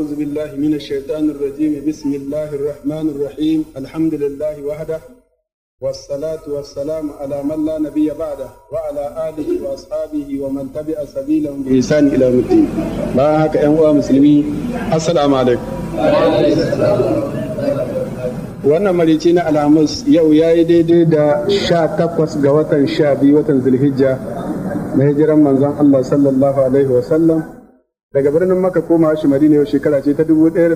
أعوذ بالله من الشيطان الرجيم. بسم الله الرحمن الرحيم. الحمد لله وحده والصلاة والسلام على من لا نبي بعده وعلى آله وأصحابه ومن تبع سبيلهم بإحسان إلى يوم الدين. بارك أيها المسلمين، السلام عليكم. wannan marici na alhamis yau ya yi daidai da 18 ga watan 12 watan zulhijja na hijiran manzon Allah sallallahu alaihi wasallam daga birnin Makka koma shi Madina yau shekara ce ta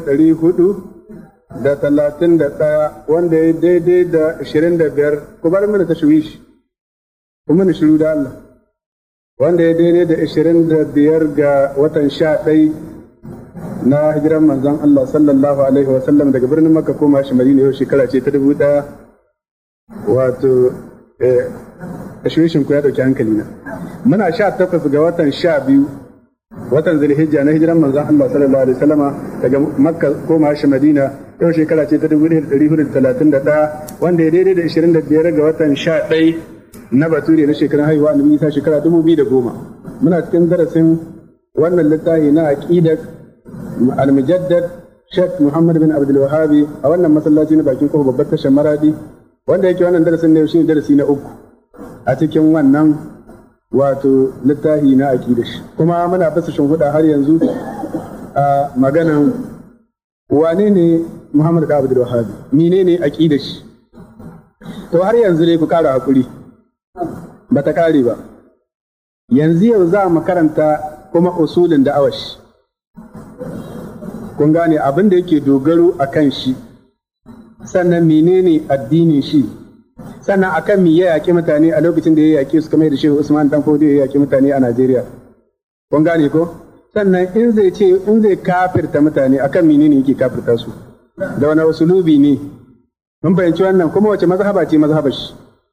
1431 wanda ya daidai da 25 ku bar mini tashwish kuma ni shiru da Allah wanda ya daidai da 25 ga watan 11 na hijiran manzon Allah sallallahu alaihi wasallam daga birnin Makka koma shi Madina yau shekara ce ta 1000 wato tashwishin ku ya dauki hankali na muna 18 ga watan 12 watan zulhijja na hijiran manzon Allah sallallahu alaihi wasallama daga Makka koma shi Madina yau shekara ce ta 1431 wanda ya daidai da 25 ga watan 11 na bature na shekarun haihuwa annabi Isa shekara 2010 muna cikin darasin wannan littafi na aqidat al-mujaddad Sheikh Muhammad bin Abdul Wahhab a wannan masallaci na bakin kofar babbar tashar Maradi wanda yake wannan darasin ne shi darasi na 3 a cikin wannan wato littafi na aqidar shi kuma muna basa huda har yanzu a maganan wane ne Muhammad bin Abdul Wahhab menene aqidar shi to har yanzu dai ku kara hakuri bata kare ba yanzu yau za mu karanta kuma usulin da'awar shi kun gane abin da yake dogaro akan shi sannan menene addinin shi sannan akan me ya yaƙi mutane a lokacin da ya yaƙi su kamar da Shehu Usman dan Fodio ya yaƙi mutane a Najeriya kun gane ko sannan in zai kafirta mutane akan menene yake kafirta su da wani usulubi ne mun fahimci wannan kuma wace mazhaba ce mazhabar shi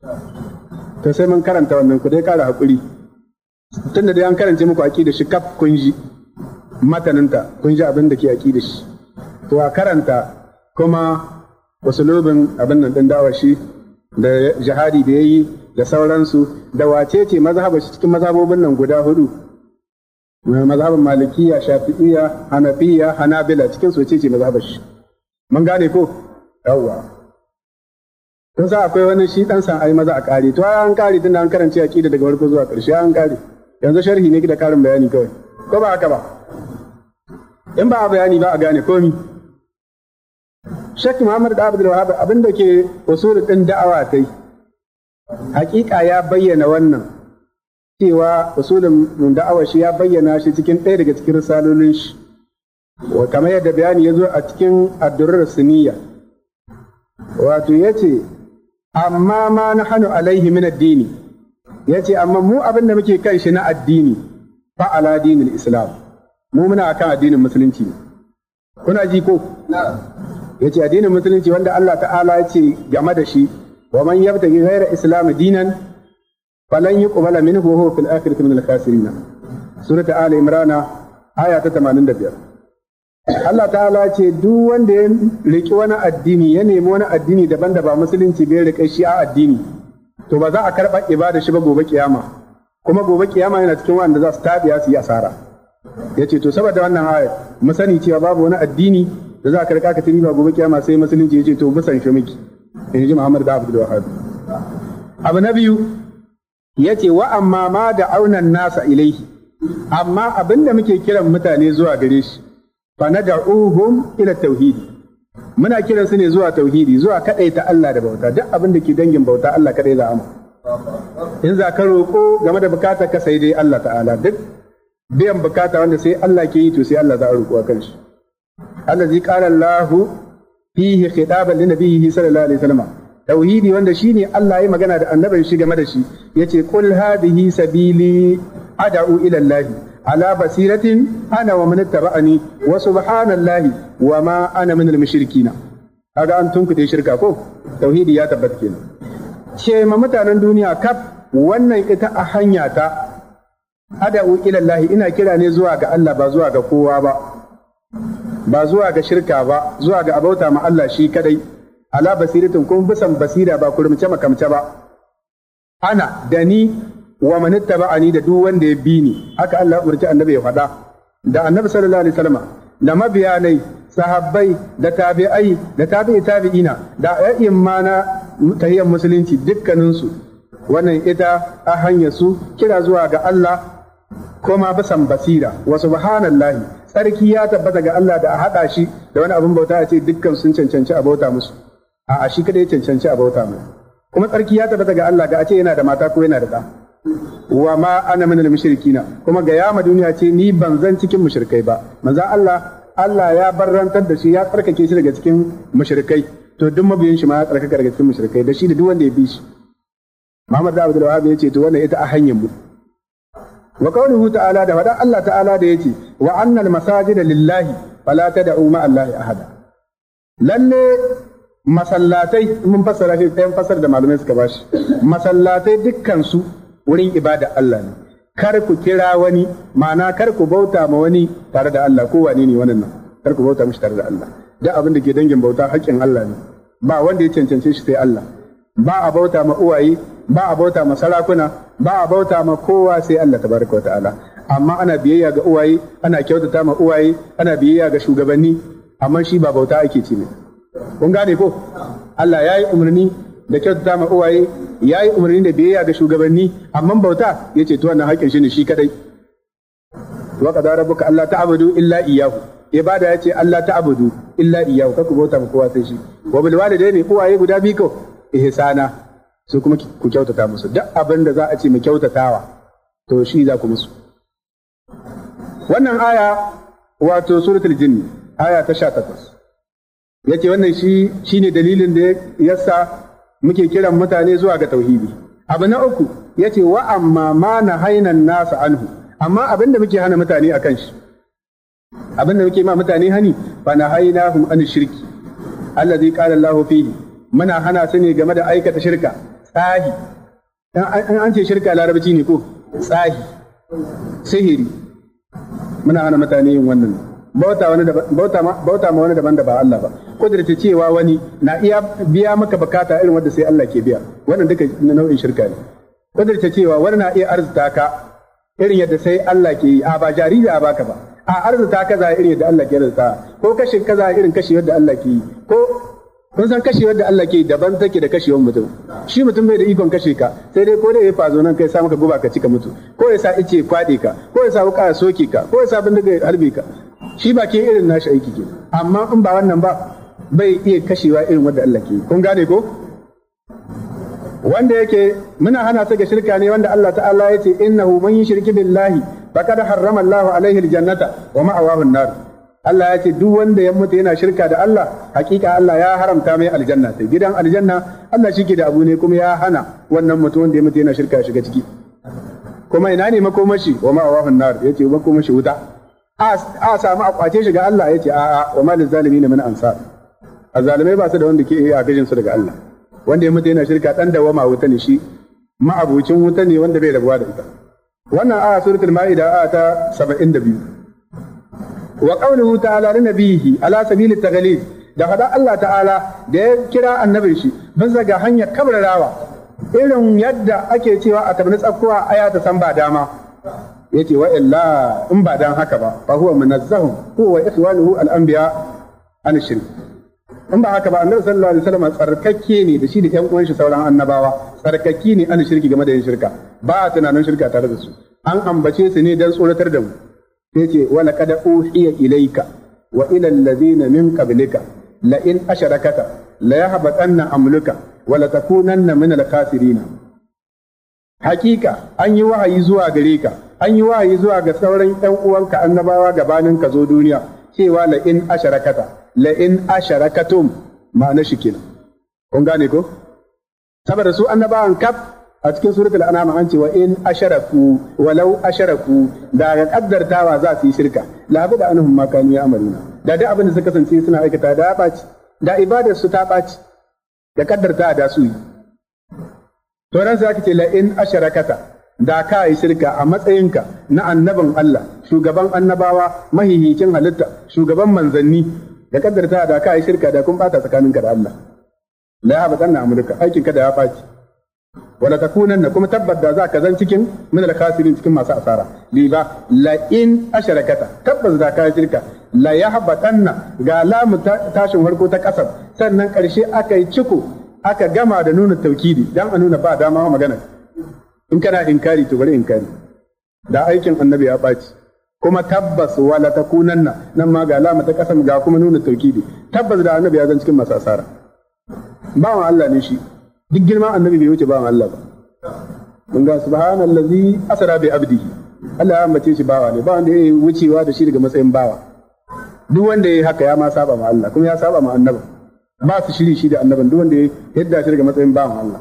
to sai mun karanta wannan ku dai kara hakuri tunda dai an karance muku aqida shi kaf kun ji mataninta kun ji abin da ke aqida shi to a karanta kuma usulubin abin nan din dawa shi da jihadi da yayi da sauransu da wace ce mazhabar shi cikin mazhabobin nan guda hudu mazhabin malikiya shafi'iyya hanafiya hanabila cikin su ce mazhabar shi mun gane ko yawwa kun sa akwai wani shi dan san ai maza a kare to an kare tunda an karance aqida daga farko zuwa ƙarshe an kare yanzu sharhi ne da karin bayani kawai ko ba haka ba in ba bayani ba a gane komi Sheikh Muhammad Abdul Wahhab abinda ke usul din da'awa tai hakika ya bayyana wannan cewa usulin da'awa shi ya bayyana shi cikin ɗaya daga cikin risalolin shi wa kamar yadda bayani ya zo a cikin ad-durrar suniyya wato yace amma ma nahnu alaihi min ad-dini yace amma mu abin da muke kan shi na addini fa ala dinil islam mu muna akan addinin musulunci kuna ji ko yace addinin musulunci wanda Allah ta'ala yace game da shi wa man yabtaghi ghayra islam dinan falan yuqbala minhu wa huwa fil akhirati min al-khasirin surah ali imran aya ta 85 Allah ta'ala ce duk wanda ya riki wani addini ya nemi wani addini daban da ba musulunci bai rika shi a addini to ba za a karɓa ibada shi ba gobe kiyama kuma gobe kiyama yana cikin wanda za su tabiya su yi asara yace to saboda wannan aya mu sani cewa babu wani addini da za ka rika ka tuni ba gobe kiyama sai musulunci yace to musan shi miki in ji Muhammad da Abdul Wahhab abu na biyu yace wa amma ma da aunan nasa ilaihi amma abinda muke kiran mutane zuwa gare shi fa nad'uhum ila tauhidi muna kiran su ne zuwa tauhidi zuwa kadaita Allah da bauta duk abin da ke dangin bauta Allah kadai za a mu in za ka roƙo game da bukatar ka sai dai Allah ta'ala duk biyan bukata wanda sai Allah ke yi to sai Allah za a roƙo kan shi allazi qala Allahu fihi khitaban li nabiyhi sallallahu alaihi wasallam tauhidi wanda shine Allah ya magana da annabin shi game da shi yace qul hadhihi sabili ad'u ila Allah ala basiratin ana wa man ittaba'ani wa subhanallahi wa ma ana minal mushrikin kaga an tunkuɗe shirka ko tauhidi ya tabbata kenan ce ma mutanen duniya kaf wannan ita a hanya ta ad'u ila Allah ina kira ne zuwa ga Allah ba zuwa ga kowa ba zuwa ga shirka ba zuwa ga abauta ma Allah shi kadai ala basiratin kun bisan basira ba kurumce makamce ba ana da ni wa man ittaba'ani da duk wanda ya bi ni haka Allah ya umarci annabi ya faɗa da annabi sallallahu alaihi wasallam da mabiyanai sahabbai da tabi'ai da tabi'ina da a'imma na tahiyyar musulunci dukkaninsu wannan ita a hanyar su kira zuwa ga Allah kuma bisan basira wa subhanallahi sarki ya tabbata ga Allah da a haɗa shi da wani abin bauta a ce dukkan sun cancanci a bauta musu a shi kadai cancanci a bauta mu kuma sarki ya tabbata ga Allah ga a ce yana da mata ko yana da ɗa wa ma ana minal mushrikina kuma ga yama duniya ce ni ban zan cikin mushrikai ba manzon Allah ya barrantar da shi ya tsarkake shi daga cikin mushrikai to duk mabiyin shi ma ya tsarkaka daga cikin mushrikai da shi da duk wanda ya bi shi Muhammad da Abdul Wahhab ya ce to wannan ita a hanyar mu wa qawluhu ta'ala da faɗan Allah ta'ala da yace wa annal masajida lillahi fala tad'u ma Allahi ahada lalle masallatai mun fassara shi ɗayan fassar da malamai suka bashi masallatai dukkan su wurin ibada Allah ne kar ku kira wani ma'ana kar ku bauta ma wani tare da Allah ko wane ne wannan kar ku bauta mishi tare da Allah duk abin da ke dangin bauta haƙƙin Allah ne ba wanda ya cancance shi sai Allah ba a bauta ma uwaye ba a bauta ma sarakuna ba a bauta ma kowa sai Allah tabaraka wa ta'ala amma ana biyayya ga uwaye ana kyautata ma uwaye ana biyayya ga shugabanni amma shi ba bauta ake ci ne kun gane ko Allah ya yi umarni da kyautata ma uwaye ya yi umarni da biyayya ga shugabanni amma bauta ya ce to wannan haƙƙin shi ne shi kadai wa qad rabbuka alla ta'budu illa iyyahu ibada ya ce Allah ta'budu illa iyyahu kaku bauta ma kowa sai shi wa bil walidaini uwaye guda biyu ko ihsana su kuma ku kyautata musu duk abin da za a ce mu kyautatawa to shi za ku musu wannan aya wato suratul jinn aya ta 18 yace wannan shine dalilin da yasa muke kiran mutane zuwa ga tauhidi abu na uku yace wa amma ma nahainan nasu anhu amma abin da muke hana mutane akan shi abin da muke ma mutane hani fa nahainahum an shirki allazi qala Allahu fihi muna hana su ne game da aikata shirka tsahi an ce shirka larabci ne ko tsahi sihiri muna hana mutane yin wannan bauta ma wani daban da ba Allah ba kudurta cewa wani na iya biya maka bukata irin wanda sai Allah ke biya wannan duka nau'in shirka ne kudurta cewa wani na iya arzuta ka irin yadda sai Allah ke yi a ba jariri a baka ba a arzuta kaza irin yadda Allah ke arzuta ko kashe kaza irin kashe yadda Allah ke yi ko kun san kashewar da Allah ke daban take da kashewar mutum shi mutum bai da ikon kashe ka sai dai ko da ya fazo nan kai sa maka guba ka cika mutu ko ya sa ice kwade ka ko ya sa wuka ya soke ka ko ya sa bindiga ya harbe ka shi ba ke irin nashi aiki ke amma in ba wannan ba bai iya kashewa irin wanda Allah ke kun gane ko wanda yake muna hana ta ga shirka ne wanda Allah ta'ala ya ce innahu man yushriku billahi faqad harrama Allahu alaihi aljannata wa ma'awahu an-nar Allah ya ce duk wanda ya mutu yana shirka da Allah hakika Allah ya haramta mai aljanna sai gidan aljanna Allah shi ke da abu ne kuma ya hana wannan mutum wanda ya mutu yana shirka shiga ciki kuma ina ne makomashi wa ma'awahun nar yace makomashi wuta a samu a kwace shi ga Allah yace a'a wa malil zalimin min ansar azzalimai ba su da wanda ke iya gajin su daga Allah wanda ya mutu yana shirka dan dawama wuta ne shi ma'abucin wuta ne wanda bai rabuwa da ita wannan aya suratul maida aya ta 72 wa qawluhu ta'ala li nabiyhi ala sabili taghlib da fada Allah ta'ala da ya kira annabin shi bisa ga hanyar kabrarawa irin yadda ake cewa a tabni tsakkuwa aya ta san ba dama yace wa illa in ba dan haka ba fa huwa munazzahun huwa ikhwanuhu al-anbiya an shirk in ba haka ba annabi sallallahu alaihi wasallam tsarkakke ne da shi da ƴan uwan shi sauran annabawa tsarkakki ne an shirki game da yin shirka ba tunanin shirka tare da su an ambace su ne dan tsoratar da mu yace wala qad uhiya ilayka wa ila alladhina min qablika la in asharakata la yahbatanna amluka wa la takunanna min al-khasirin hakika an yi wahayi zuwa gare ka an yi wahayi zuwa ga sauran ɗan uwanka annabawa gabanin ka zo duniya cewa la in asharakata la in asharakatum ma'ana shi kenan kun gane ko saboda su annabawan kaf a cikin suratul an'am an ce wa in asharaku walau asharaku da ga kaddartawa za su yi shirka la bi da anhum ma kanu ya'maluna da duk abin da suka kasance suna aikata da baci da ibadar su ta baci da kaddarta da su yi to ran sai aka ce la in asharakata da ka yi shirka a matsayinka na annabin Allah shugaban annabawa mahihicin halitta shugaban manzanni da kaddarta da ka yi shirka da kun bata tsakaninka da Allah la ya batanna amurka aikin ka da ya baci wala takunanna kuma tabbata za ka zan cikin min al-khasirin cikin masu asara liba la in asharakata tabbas da ka shirka la yahbatanna ga lamu tashin farko ta kasar sannan karshe aka yi ciko aka gama da nuna taukidi dan a nuna ba dama magana in kana inkari to bari inkari da aikin annabi ya baci kuma tabbas wala takunanna nan ma ga lamu ta kasar ga kuma nuna taukidi tabbas da annabi ya zan cikin masu asara bawan Allah ne shi duk girman annabi bai wuce bawan Allah ba mun ga subhanallazi asra bi abdihi Allah ya ambace shi bawa ne ba wanda yayi wucewa da shi daga matsayin bawa duk wanda yayi haka ya ma saba ma Allah kuma ya saba ma annabi ba su shiri shi da annaban duk wanda ya yadda shi daga matsayin bawan Allah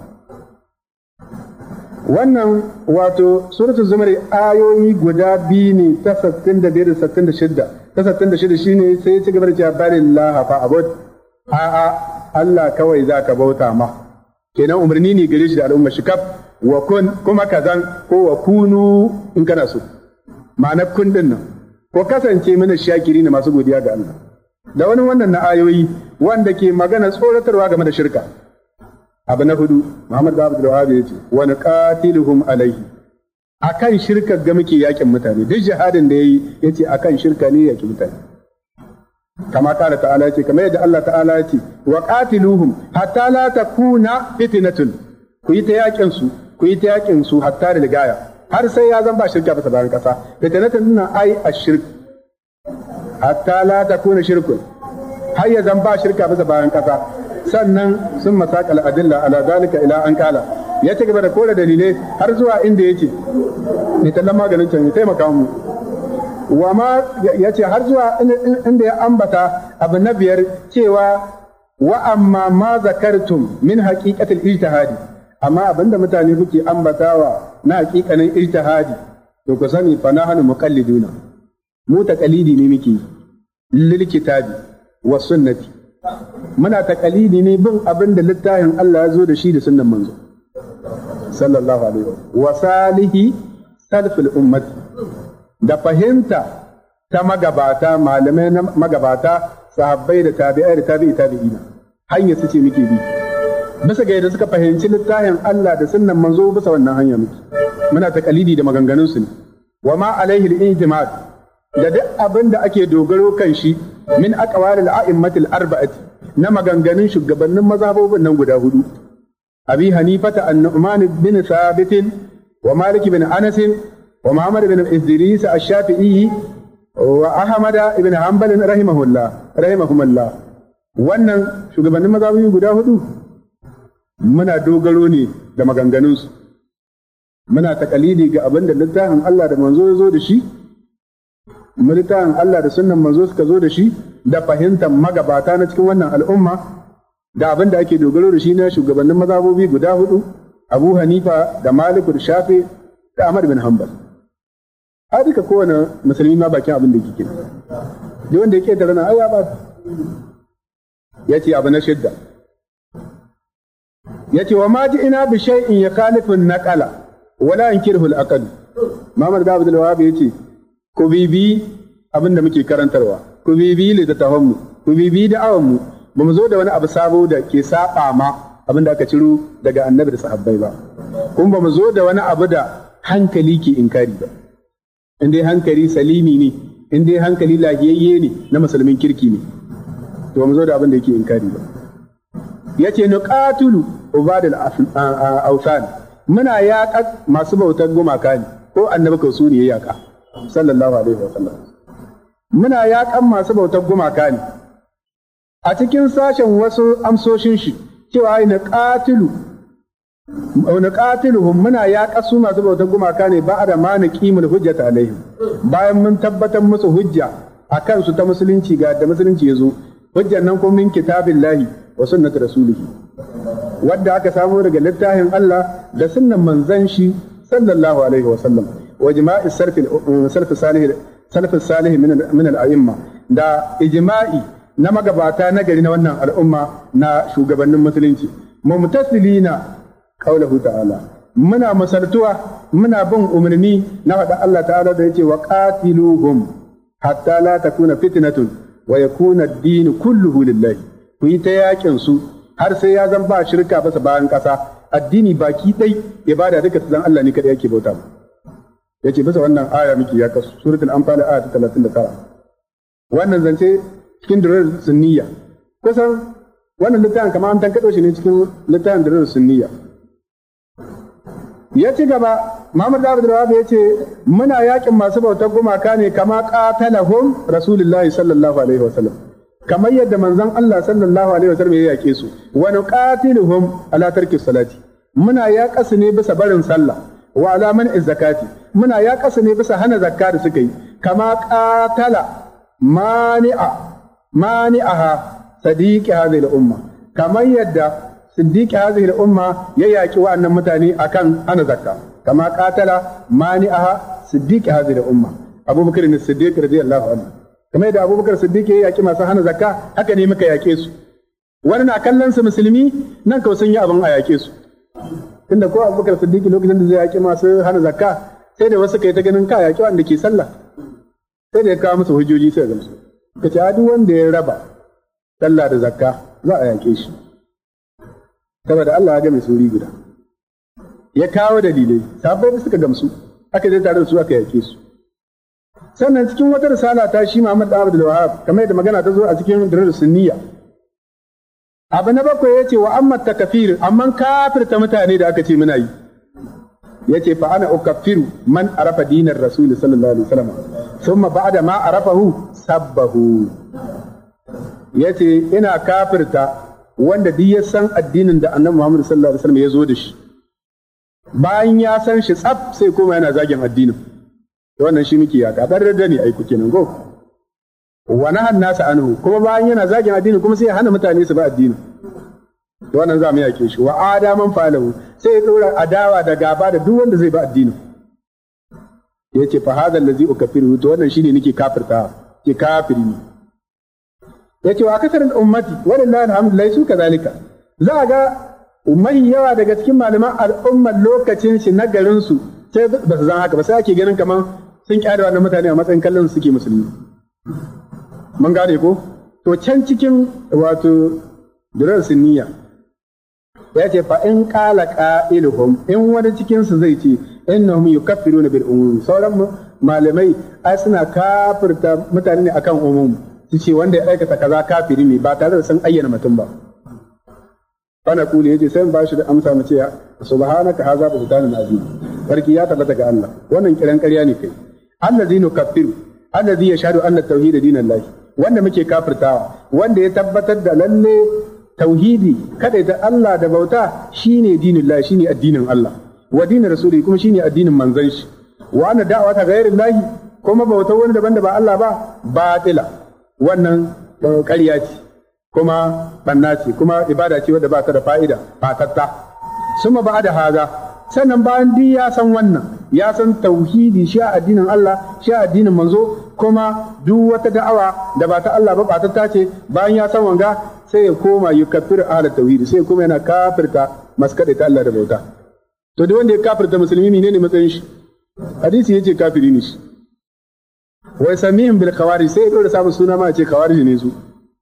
wannan wato suratul zumar ayoyi guda biyu ne ta 65 da 66 ta 66 shine sai ya ci gaba da cewa barillaha fa abud a'a Allah kawai zaka bauta ma kenan umarni ne gare shi da al'umma shi kaf wa kun kuma kazan ko wa kunu in kana so ma'anar kun din nan ko kasance mana shakiri ne masu godiya ga Allah da wani wannan na ayoyi wanda ke magana tsoratarwa game da shirka abu na hudu Muhammad bin Abdul Wahhab yace wa naqatiluhum alaihi akan shirka ga muke yakin mutane duk jihadin da yayi yace akan shirka ne yake mutane kama kala ta'ala yace kamar yadda Allah ta'ala yace wa qatiluhum hatta la takuna fitnatun ku yi ta yakin su hatta da gaya har sai ya zan ba shirka ba bayan kasa fitnatun nan ai ashirk hatta la takuna shirkun har ya zan ba shirka ba bayan kasa sannan sun masakal adilla ala zalika ila an kala ya ci gaba da kore dalilai har zuwa inda yake ne tallan maganin can ya taimaka mu wa ma yace har zuwa inda ya ambata abu na biyar cewa wa amma ma zakartum min haqiqatil ijtihadi amma abinda mutane kuke ambatawa na haqiqanin ijtihadi to ku sani fa nahnu muqalliduna mu taqalidi ne muke lil kitabi was sunnati muna taqalidi ne bin abinda littafin Allah ya zo da shi da sunnan manzo sallallahu alaihi wa salihi salfil ummati da fahimta ta magabata malamai na magabata sahabbai da tabi'ai da tabi'ina hanya su ce muke bi bisa ga yadda suka fahimci littafin Allah da sunnan manzo bisa wannan hanya muke muna taqalidi da maganganun su ne wa ma alaihi al-ijtimad da duk abin da ake dogaro kan shi min aqwalil a'immatil arba'ati na maganganun shugabannin mazhabobin nan guda hudu abi hanifata an-nu'man bin thabit wa malik bin anas wa muhammad bin idris ash-shafi'i wa ahmad ibn hanbal rahimahumullah wannan shugabannin mazhabobi guda hudu muna dogaro ne da maganganun su muna takalidi ga abin da littafin Allah da manzo ya zo da shi littafin Allah da sunnan manzo suka zo da shi da fahimtar magabata na cikin wannan al'umma da abin da ake dogaro da shi na shugabannin mazhabobi guda hudu Abu Hanifa da Malik da Shafi da Ahmad bin Hanbal a duka kowane musulmi ma bakin abin da yake duk wanda yake da rana aya ba yace abu na shidda yace wa ma ina bi shay'in yakhalifu an-naqala wala yankiru al-aql Muhammad bin Abdul Wahhab yace ku bibi abin da muke karantarwa ku bibi littattafan mu ku bibi da'awan mu ba mu zo da wani abu sabo da ke saba ma abin da aka ciro daga annabi da sahabbai ba kuma ba mu zo da wani abu da hankali ke inkari ba in dai hankali salimi ne in dai hankali lafiyayye ne na musulmin kirki ne to ba mu zo da abin da yake inkari ba yace nuqatulu ubadul awsan muna yaƙa masu bautar gumaka ne ko annabi kausu ne ya yaƙa sallallahu alaihi wa sallam muna yaƙan masu bautar gumaka ne a cikin sashen wasu amsoshin shi cewa na qatiluhum muna yaƙa su masu bautar gumaka ne ba da ma naqimul hujjata alaihim bayan mun tabbatar musu hujja akan su ta musulunci ga da musulunci yazo hujjan nan kuma min kitabillahi wa sunnati rasulihi wadda aka samu daga littafin Allah da sunnan manzon shi sallallahu alaihi wa sallam wa jima'i salaf salih min al-a'imma da ijma'i na magabata na gari na wannan al'umma na shugabannin musulunci mumtasilina qaulahu ta'ala muna masaltuwa muna bin umarni na faɗa Allah ta'ala da yace wa qatiluhum hatta la takuna fitnatun wa yakuna ad-din kulluhu lillahi ku yi ta yakin su har sai ya zan ba shirka basa bayan ƙasa addini baki dai ibada duka zan Allah ne kadai yake bauta mu yace bisa wannan aya miki ya kasu suratul anfal aya ta 39 wannan zance cikin durar sunniya kusan wannan littafin kamar an tankado shi ne cikin littafin durar sunniya ya ci gaba Muhammad Abdul Wahab ya ce muna yakin masu bautar gumaka ne kama qatalahum Rasulullahi sallallahu alaihi wasallam kamar yadda manzon Allah sallallahu alaihi wasallam ya yake su wa nuqatiluhum ala tarki salati muna yaƙasu ne bisa barin sallah wa ala man'i zakati muna yaƙasu ne bisa hana zakka da suka yi kama qatala mani'aha sadiqi hadhihi al-umma kamar yadda siddiqi hadhihi al-umma ya yaki wa'annan mutane akan hana zakka kama qatala mani'aha siddiqi hadhihi al-umma Abubakar ne Siddiq radiyallahu anhu kamar yadda Abubakar Siddiq ya yaki masu hana zakka haka ne muka yake su wani na kallon su musulmi nan kawai sun yi abin a yake su tunda ko Abubakar Siddiq lokacin da zai yaki masu hana zakka sai da wasu kai ta ganin ka yaki wanda ke sallah sai da ya kawo musu hujjoji sai ga musu kace duk wanda ya raba sallah da zakka za a yake shi saboda Allah ya ga mai suri guda ya kawo dalilai sabai suka gamsu aka je tare da su aka yake su sannan cikin wata risala ta shi Muhammad Abdul Wahab kamar yadda magana ta zo a cikin Durrus Sunniya abu na bakwai yace wa amma takfir amma kafirta mutane da aka ce muna yi yace fa ana ukaffiru man arafa dinar rasul sallallahu alaihi wasallam thumma ba'da ma arafahu sabbahu yace ina kafirta wanda duk ya san addinin da Annabi Muhammad sallallahu alaihi wasallam ya zo da shi bayan ya san shi tsaf sai kuma yana zagin addinin to wannan shi muke yaka dan radda ne ai kuke nan go wa nahan nasa anhu kuma bayan yana zagin addini kuma sai ya hana mutane su ba addini to wannan za mu yake shi wa adaman falahu sai ya dora adawa da gaba da duk wanda zai ba addini yace fa hadha allazi ukaffiru to wannan shine nake kafirta ke kafiri ne yace wa kasar ummati wallahi alhamdulillah su kazalika za ga ummai yawa daga cikin malaman al'ummar lokacin shi na garin su sai ba su zan haka ba sai ake ganin kaman sun kyale wannan mutane a matsayin kallon suke musulmi mun gane ko to can cikin wato durar sunniya ya ce fa in qala qa'iluhum in wani cikin su zai ce innahum yukaffiruna bil umum sauran malamai ai suna kafirta mutane ne akan umum su ce wanda ya aikata kaza kafiri ne ba tare da sun ayyana mutum ba ana kuli yace sai ba shi da amsa mu ce subhanaka hadha buhtanun azim barki ya tabbata ga Allah wannan kiran ƙarya ne kai allazi nukaffiru allazi yashhadu anna tauhid dinallahi wanda muke kafirtawa wanda ya tabbatar da lalle tauhidi kada da Allah da bauta shine dinullahi shine addinin Allah wa dinin rasuli kuma shine addinin manzon shi wa anna da'wata ghairillahi kuma bautar wani daban da ba Allah ba batila wannan ƙarya ce kuma banna ce kuma ibada ce wadda ba ta da fa'ida ba tatta suma ba da haza sannan bayan duk ya san wannan ya san tauhidi shi addinin Allah shi addinin manzo kuma duk wata da'awa da ba ta Allah ba ta ce bayan ya san wanga sai ya koma yukaffiru ahla tauhidi sai ya koma yana kafirta maskade ta Allah da bauta to duk wanda ya kafirta musulmi ne matsayin shi hadisi yace kafiri ne shi wai samihim bil khawarij sai ya dora samun suna ma ce khawarij ne su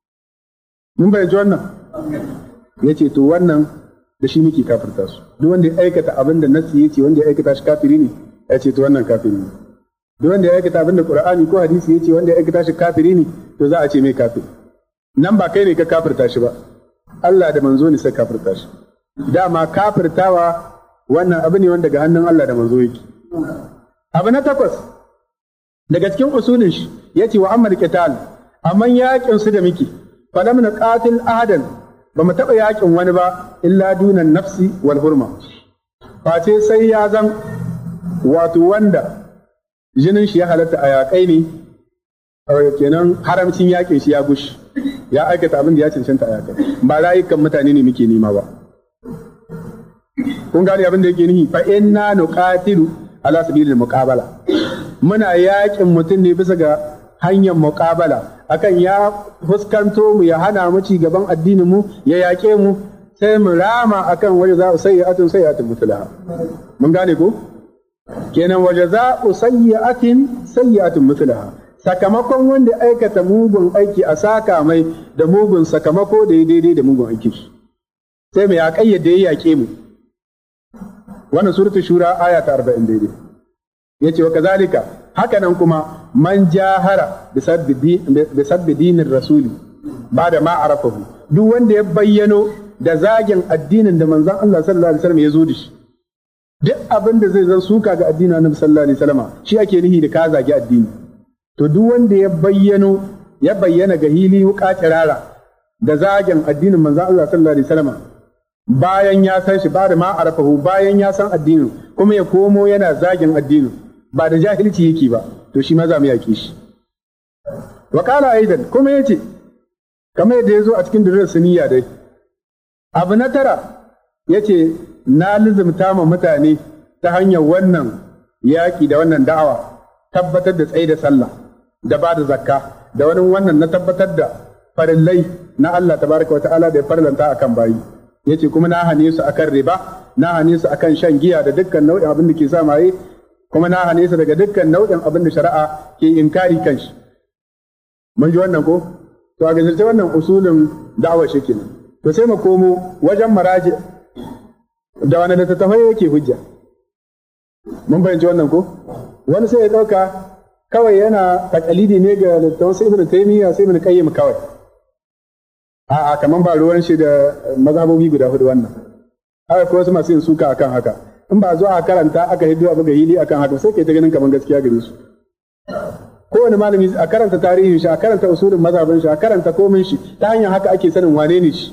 mun bai ji wannan yace to wannan da shi muke kafirta su duk wanda ya aikata abin da nasi yace wanda ya aikata shi kafiri ne yace to wannan kafiri ne duk wanda ya aikata abin da Qur'ani ko hadisi yace wanda ya aikata shi kafiri ne to za a ce mai kafiri nan ba kai ne ka kafirta shi ba Allah da manzo ne sai kafirta shi dama kafirtawa wannan abu ne wanda ga hannun Allah da manzo yake abu na 8 daga cikin usulin shi yace wa amma qital amma yakin su da muke falam naqatil ahadan ba mu taɓa yakin wani ba illa dunan nafsi wal hurma face sai ya zan wato wanda jinin shi ya halatta a yaƙai ne kenan haramcin yakin shi ya gushi ya aikata abin da ya cancanta a yaƙai ba rayukan mutane ne muke nema ba kun gane abin da yake nihi fa inna nuqatilu ala sabilil muqabala muna yakin mutum ne bisa ga hanyar muqabala akan ya fuskanto mu ya hana mu ci gaban addinin mu ya yaƙe mu sai mu rama akan waje za sayyi'atun mutlaha mun gane ko kenan waje za sayyi'atun mutlaha sakamakon wanda aikata mugun aiki a saka mai da mugun sakamako da ya daidai da mugun aiki sai mu ya kayyade ya yaƙe mu wannan suratul shura aya ta 40 daidai yace wa kazalika haka nan kuma man jahara bi sabbi dinin rasuli ba da ma arafahu duk wanda ya bayyano da zagin addinin da manzon Allah sallallahu alaihi wasallam ya zo da shi duk abin da zai zan suka ga addinin Annabi sallallahu alaihi wasallam shi ake nihi da ka zagi addini to duk wanda ya bayyana ga hili wuka kirara da zagin addinin manzon Allah sallallahu alaihi wasallam bayan ya san shi ba da ma arafahu bayan ya san addinin kuma ya komo yana zagin addinin ba da jahilci yake ba to shi ma za mu yake shi wa qala aidan kuma yace kamar yadda ya zo a cikin durar suniya dai abu na tara yace na lizumta ma mutane ta hanyar wannan yaƙi da wannan da'awa tabbatar da tsaye da sallah da ba da zakka da wani wannan na tabbatar da farillai na Allah tabaraka wa ta'ala da ya farlanta akan bayi yace kuma na hane su akan riba na hane su akan shan giya da dukkan nau'in abin da ke sa maye kuma na hane su daga dukkan nau'in abin da shari'a ke inkari kan shi mun ji wannan ko to a gazirce wannan usulin da'awar shi kenan to sai mu komo wajen maraji da wani littattafai yake hujja mun bayyance wannan ko wani sai ya dauka kawai yana takalidi ne ga littattafan sai ibn taymiya sai ibn qayyim kawai a'a kaman ba ruwan shi da mazhabobi guda hudu wannan haka ko wasu masu yin suka akan haka in ba zo a karanta aka hiddo abu ga hili akan haka sai kai ta ganin kaman gaskiya gare su kowane malami a karanta tarihin shi a karanta usulin mazhabin shi a karanta komin shi ta hanyar haka ake sanin wane ne shi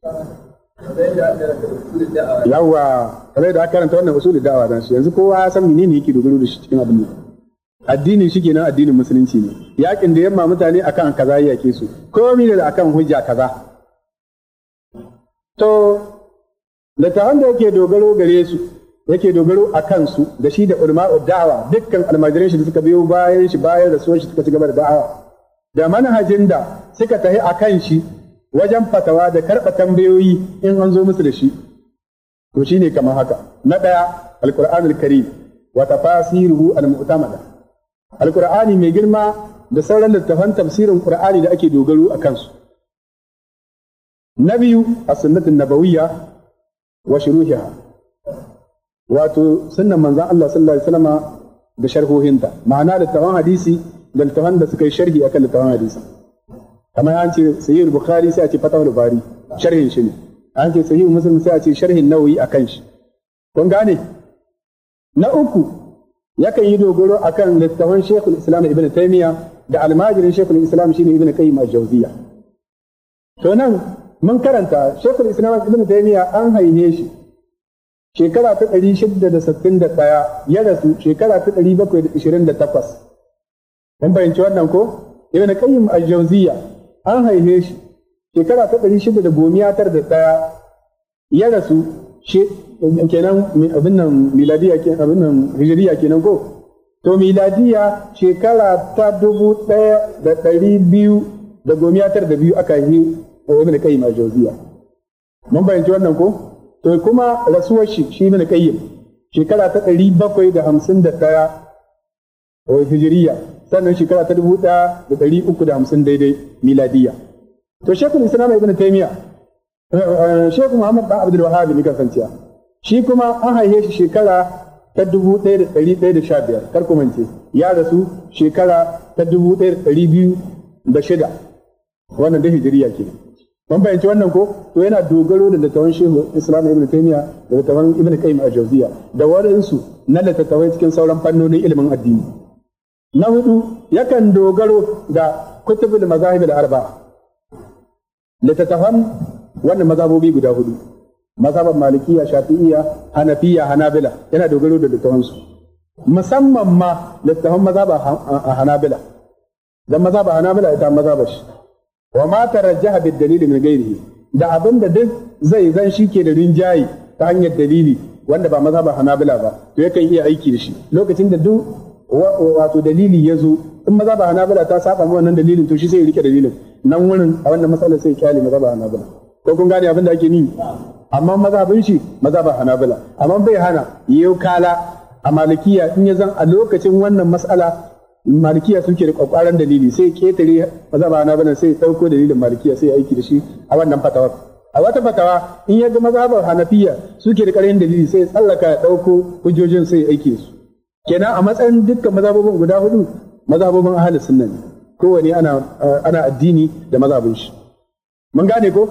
yawa kamar da aka karanta wannan usulin da'awa dan shi yanzu kowa ya san menene yake dogaro da shi cikin abin nan addinin shi kenan addinin musulunci ne yakin da yamma mutane akan kaza yake su komai da akan hujja kaza to da ta wanda yake dogaro gare su yake dogaro a kansu da shi da ulma'u da'awa dukkan almajiran shi da suka biyo bayan shi bayan rasuwar shi suka ci gaba da da'awa da manhajin da suka tahi a kan shi wajen fatawa da karɓa tambayoyi in an zo musu da shi to shine kamar haka na ɗaya alqur'anul karim wa tafasiruhu al-mu'tamada alqur'ani mai girma da sauran littafan tafsirin qur'ani da ake dogaro a kansu na biyu as-sunnatun nabawiyya wa shuruhiha wato sunnan manzon Allah sallallahu alaihi wasallama da sharhohinta ma'ana littafan hadisi da littafan da suka yi sharhi akan littafan hadisi kamar an ce sahih bukhari sai a ce fatahul bari sharhin shi ne an ce sahih muslim sai a ce sharhin nawawi akan shi kun gane na uku yakan yi dogaro akan littafan shaykhul islam ibn taymiya da almajirin shaykhul islam shine ibn qayyim al-jawziyya to nan mun karanta shaykhul islam ibn taymiya an haihe shi shekara ta 661 ya rasu shekara ta 728 mun bayyance wannan ko ibn qayyim al-jawziyya an haife shi shekara ta 691 ya rasu kenan abin nan miladiya kenan abin nan hijriya kenan ko to miladiya shekara ta 1292 aka yi ibn qayyim al-jawziyya mun bayyance wannan ko to kuma rasuwar shi ibn qayyim shekara ta 751 hijriya sannan shekara ta 1350 daidai miladiya to shekul islam ibn taymiya shekul muhammad dan abdul wahhab ne kasanciya shi kuma an haife shi shekara ta 1115 kar ku mance ya rasu shekara ta 1206 wannan da hijriya kenan mun bayyance wannan ko to yana dogaro da littafin shehu islam ibn taymiya da littafin ibn qayyim al-jawziyya da wadansu na littattafai cikin sauran fannonin ilimin addini na hudu yakan dogaro da kutubul mazahib al-arba'a littattafan wannan mazhabobi guda hudu mazhaban malikiya shafi'iyya hanafiya hanabila yana dogaro da littattafan su musamman ma littattafan mazhaban hanabila dan mazhaban hanabila ita mazhabar shi wa ma tarajjaha bid dalili min ghairihi da abinda duk zai zan shi ke da rinjayi ta hanyar dalili wanda ba mazhaban hanabila ba to yakan iya aiki da shi lokacin da duk wato dalili ya zo in mazhaban hanabila ta saba mu wannan dalilin to shi sai ya rike dalilin nan wurin a wannan matsalar sai kyale mazhaban hanabila ko kun gane abin da ake ni amma mazhabin shi mazhaban hanabila amma bai hana yau kala a malikiya in ya zan a lokacin wannan mas'ala malikiya suke da kwakwaran dalili sai ketare mazhaba na bana sai dauko dalilin malikiya sai aiki da shi a wannan fatawar a wata fatawa in ya ga mazhabar hanafiya suke da ƙarfin dalili sai ya tsallaka ya ɗauko hujjojin sai ya aike su kenan a matsayin dukkan mazhabobin guda hudu mazhabobin ahli sunna ne kowane ana addini da mazhabin shi mun gane ko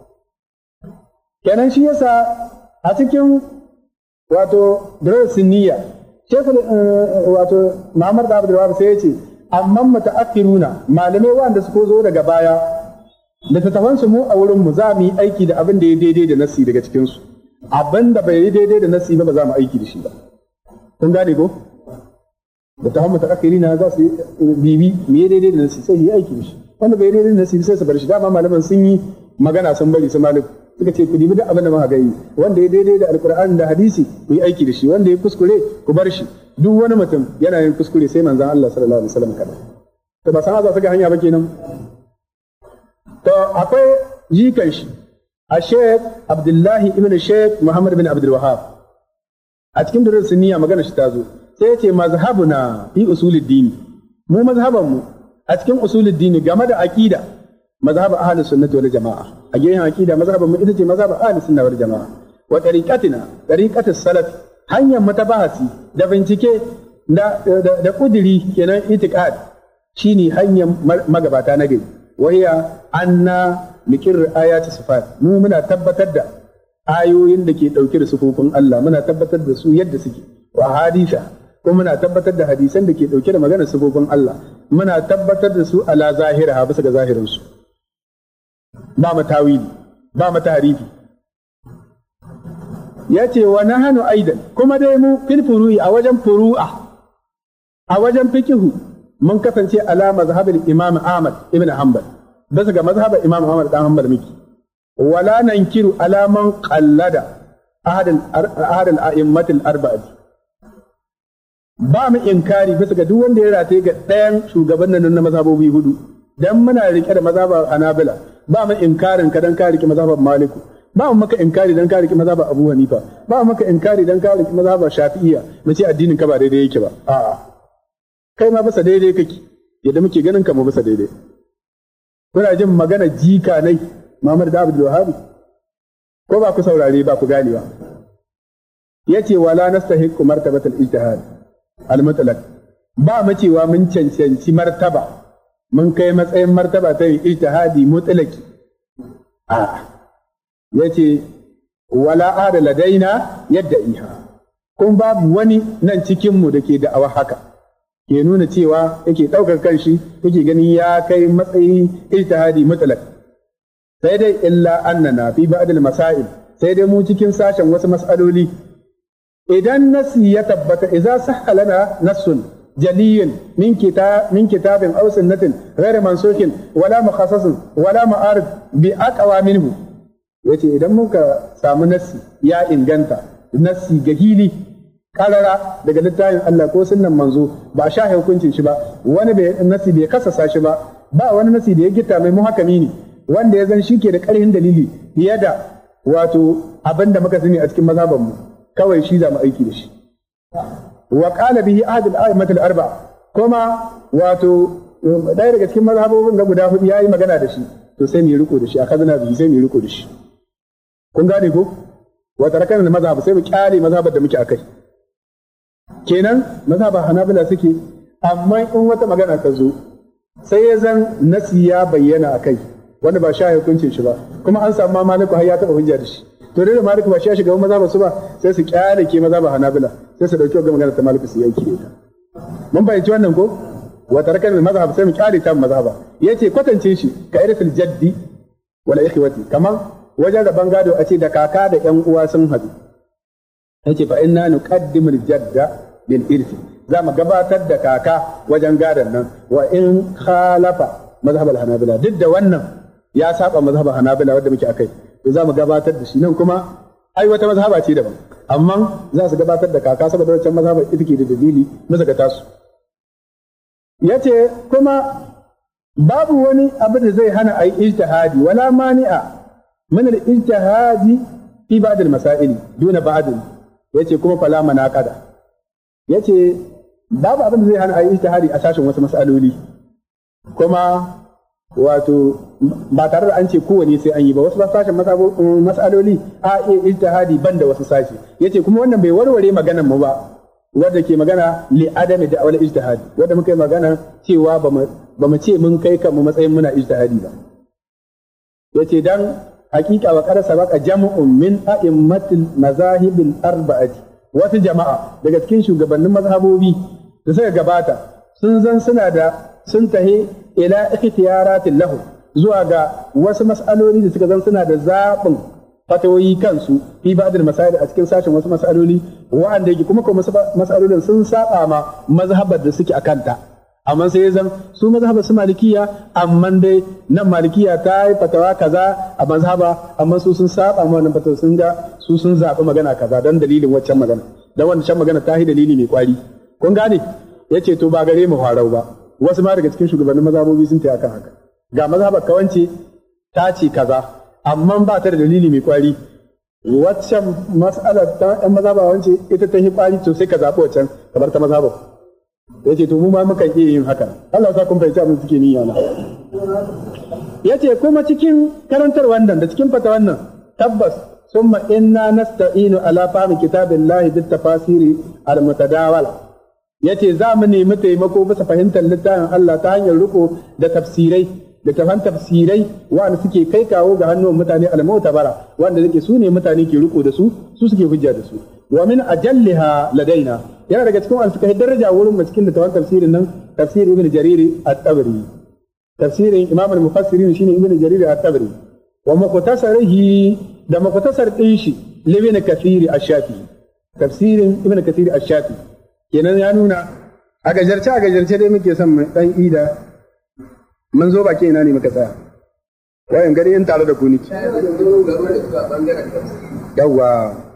kenan shi yasa a cikin wato darasin niyya shekul wato Muhammad da Abdul Wahab sai ya ce amma mutaakhiruna malamai wanda suka zo daga baya da tattafansu mu a wurin mu za mu yi aiki da abin da ya daidai da nasi daga cikin su abin da bai yi daidai da nasi ba za mu aiki da shi ba kun gane ko da ta hamata akiri na za su bibi me ya daidai da nasi sai yi aiki da shi wanda bai daidai da nasi sai su bar shi dama malaman sun yi magana sun bari su malik suka ce ku dibi duk abin da muka gani wanda ya daidai da alqur'ani da hadisi ku yi aiki da shi wanda ya kuskure ku bar shi duk wani mutum yana yin kuskure sai manzon Allah sallallahu alaihi wasallam kada to ba san za su ga hanya ba kenan to akwai jikan shi a Sheikh Abdullahi ibn Sheikh Muhammad bin Abdul Wahhab a cikin durar sunniya magana shi ta zo sai yace mazhabuna fi usuluddin mu mazhaban mu a cikin usuluddin game da aqida mazhab ahlus sunnah wal jamaa a gehen aqida mazhaban mu ita ce mazhab ahlus sunnah wal jamaa wa tariqatus salaf hanyar mutabahasi da bincike da kudiri kenan itiqad shine hanyar magabata na gari wahiya anna nikir ayati sifat mu muna tabbatar da ayoyin da ke dauke da sifofin Allah muna tabbatar da su yadda suke wa hadisa ko muna tabbatar da hadisan da ke dauke da maganar sifofin Allah muna tabbatar da su ala zahira bisa ga zahirin su ba mu tawili ba mu tahrifi yace wa nahnu aidan kuma dai mu fil furu'i a wajen furu'a a wajen fiqhu mun kasance ala mazhabin Imam Ahmad ibn Hanbal bisa ga mazhabar Imam Ahmad dan Hanbal miki wala nankiru ala man qallada ahad al-a'immat al-arba'ati ba mu inkari bisa ga duk wanda ya rataye ga ɗayan shugabannin na mazhabobi hudu dan muna rike da mazhabar Hanabila ba mu inkarin ka dan ka rike mazhabar Maliku ba mu maka inkari dan ka rike mazhabar Abu Hanifa ba mu maka inkari dan ka rike mazhabar Shafi'iyya mu ce addinin ka ba daidai yake ba a'a kai ma bisa daidai kake yadda muke ganin ka mu bisa daidai kuna jin magana jika nai Muhammad da Abdul Wahhab ko ba ku saurare ba ku gane ba yace wala nastahiqu martabatal ijtihad al-mutlaq ba mu cewa mun cancanci martaba mun kai matsayin martaba ta ijtihadi mutlaqi a yace wala ada ladaina yadda iha kun babu wani nan cikin mu dake da awa haka ke nuna cewa yake ɗaukar kanshi yake ganin ya kai matsayi ijtihadi mutlaq sai dai illa annana fi ba'd al-masail sai dai mu cikin sashen wasu mas'aloli idan nasi ya tabbata idza sahha lana nassun jaliyun min kitabin aw sunnatin ghayr mansukhin wala mukhassasin wala ma'arid bi aqwa minhu yace idan muka samu nasi ya inganta nasi gahili karara daga littafin Allah ko sunnan manzo ba a shahe hukuncin shi ba wani nasi bai kasasa shi ba ba wani nasi da ya gita mai muhakami ne wanda ya zan shi ke da ƙarfin dalili fiye da wato abin da muka sani a cikin mazhaban mu kawai shi za mu aiki da shi wa qala bihi ahad al-a'immat al-arba'a kuma wato ɗaya daga cikin mazhabobin da guda hudu yayi magana da shi to sai mu riko da shi akazana bihi sai mu riko da shi kun gane ko wa tarakan al-mazhab sai mu kyale mazhabar da muke akai kenan mazhaban Hanabila suke amma in wata magana ta zo sai ya zan nasi ya bayyana akai wanda ba sha hukuncin shi ba kuma an samu Maliku har ya taɓa hujja da shi to dai Maliku ba shi ya shiga mazhaban su ba sai su kyale ke mazhaban Hanabila sai su dauki wannan magana ta Maliku su yanke ta mun bayyaci wannan ko wa tarakan mazhab sai mu kyale ta mazhaba yace kwatance shi ka irfil jaddi wala ikhwati kaman wajen da bangado a ce da kaka da ƴan uwa sun haɗu yace fa inna nuqaddimul jadda bil irfi za mu gabatar da kaka wajen gadon nan wa in khalafa mazhab al-hanabila duk da wannan ya saba mazhab hanabila wanda muke akai to za mu gabatar da shi nan kuma ai wata mazhaba ce daban amma za su gabatar da kaka saboda wancan mazhaba ita ke da dalili bisa ga tasu yace kuma babu wani abu da zai hana ai ijtihadi wala mani'a min al-ijtihadi fi ba'd al-masail duna ba'd yace kuma fala manaqada yace babu abin da zai hana ayi ijtihadi a sashen wasu mas'aloli kuma wato ba tare da an ce kowane sai an yi ba wasu sashen mas'aloli a iya ijtihadi ban da wasu sashi yace kuma wannan bai warware maganar mu ba wanda ke magana li adami da wal ijtihadi wanda muka yi magana cewa ba mu ce mun kai kan mu matsayin muna ijtihadi ba yace dan hakika wa qad sabaqa jam'un min a'immatil mazahibil arba'ati wasu jama'a daga cikin shugabannin mazhabobi da suka gabata sun tahi ila ikhtiyaratin lahu zuwa ga wasu mas'aloli da suka zan suna da zaɓin fatawoyi kansu fi ba'dil masail a cikin sashen wasu mas'aloli wa'anda yake kuma mas'alolin sun saba ma mazhabar da suke akanta amma sai ya zan su mazhabar su malikiya amma dai nan malikiya ta yi fatawa kaza a mazhaba amma su sun saba ma wannan fatawa sun ga su sun zaɓi magana kaza don dalilin waccan magana dan wancan magana ta yi dalili mai kwari kun gane yace to ba gare mu farau ba wasu ma daga cikin shugabannin mazhabobi sun tayi akan haka ga mazhabar kawance ta ce kaza amma ba ta da dalili mai kwari waccan mas'alar ta ɗan mazhaba wance ita ta yi kwari to sai ka zaɓi waccan ka bar ta mazhabar yace to mu ma muka iya yin haka Allah sa kun fahimci abin suke niyya na yace kuma cikin karantar wannan da cikin fata wannan tabbas summa inna nasta'inu ala fahmi kitabillahi bit tafasiri al mutadawala yace za mu nemi taimako bisa fahimtar littafin Allah ta hanyar riko da tafsirai da tafsirai wanda suke kai kawo ga hannun mutane al-mu'tabara wanda yake su ne mutane ke riko da su suke hujja da su wa min ajalliha ladaina yana daga cikin wanda suka yi daraja wurin mu cikin littafin tafsirin nan tafsir ibn jarir at-tabari tafsirin imam al-mufassirin shine ibn jarir at-tabari wa muqtasarihi da muqtasar din shi ibn kathir ash-shafi'i tafsirin ibn kathir ash-shafi'i kenan ya nuna a gajarce dai muke son mu dan ida mun zo baki ina ne muka tsaya wayan gari in tare da ku niki yawa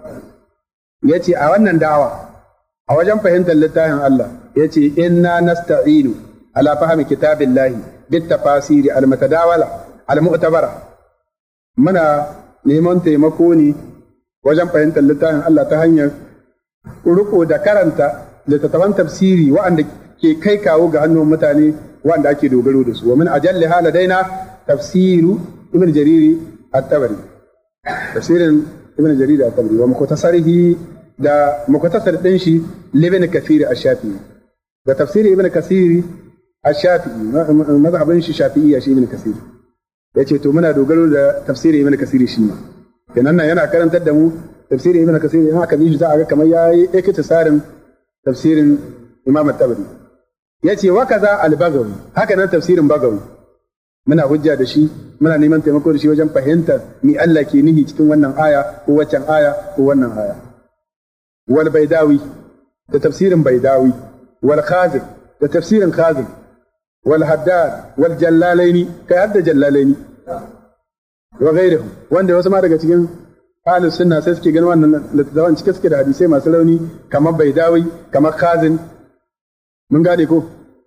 yace a wannan da'awa a wajen fahimtar littafin Allah yace inna nasta'inu ala fahmi kitabillahi bit tafasiri al mutadawala al mu'tabara muna neman taimako ne wajen fahimtar littafin Allah ta hanyar riko da karanta littattafan tafsiri waɗanda ke kai kawo ga hannun mutane waɗanda ake dogaro da su wa min ajalli haladaina tafsiru ibn jariri at-tabari tafsirin ibn jariri at-tabari wa mukhtasarihi da mukhtasar din shi ibn kathir ash-shafi'i da tafsiri ibn kathir ash-shafi'i mazhabin shi shafi'iyya shi ibn kathir yace to muna dogaro da tafsiri ibn kathir shi ma kenan nan yana karantar da mu tafsiri ibn kathir in aka bi shi za a ga kamar yayi iktisarin tafsirin Imam at-Tabari yace wa kaza al-Bagawi haka nan tafsirin Bagawi muna hujja da shi muna neman taimako da shi wajen fahimtar mi Allah ke nihi cikin wannan aya ko waccan aya ko wannan aya wal Baidawi da tafsirin Baidawi wal Khazin da tafsirin Khazin wal Haddad wal Jallalaini kai hadda Jallalaini wa ghairihi wanda wasu ma daga cikin ahlus sunna sai suke ganin wannan littattafan cike suke da hadisai masu rauni kamar Baidawi kamar Khazin mun gane ko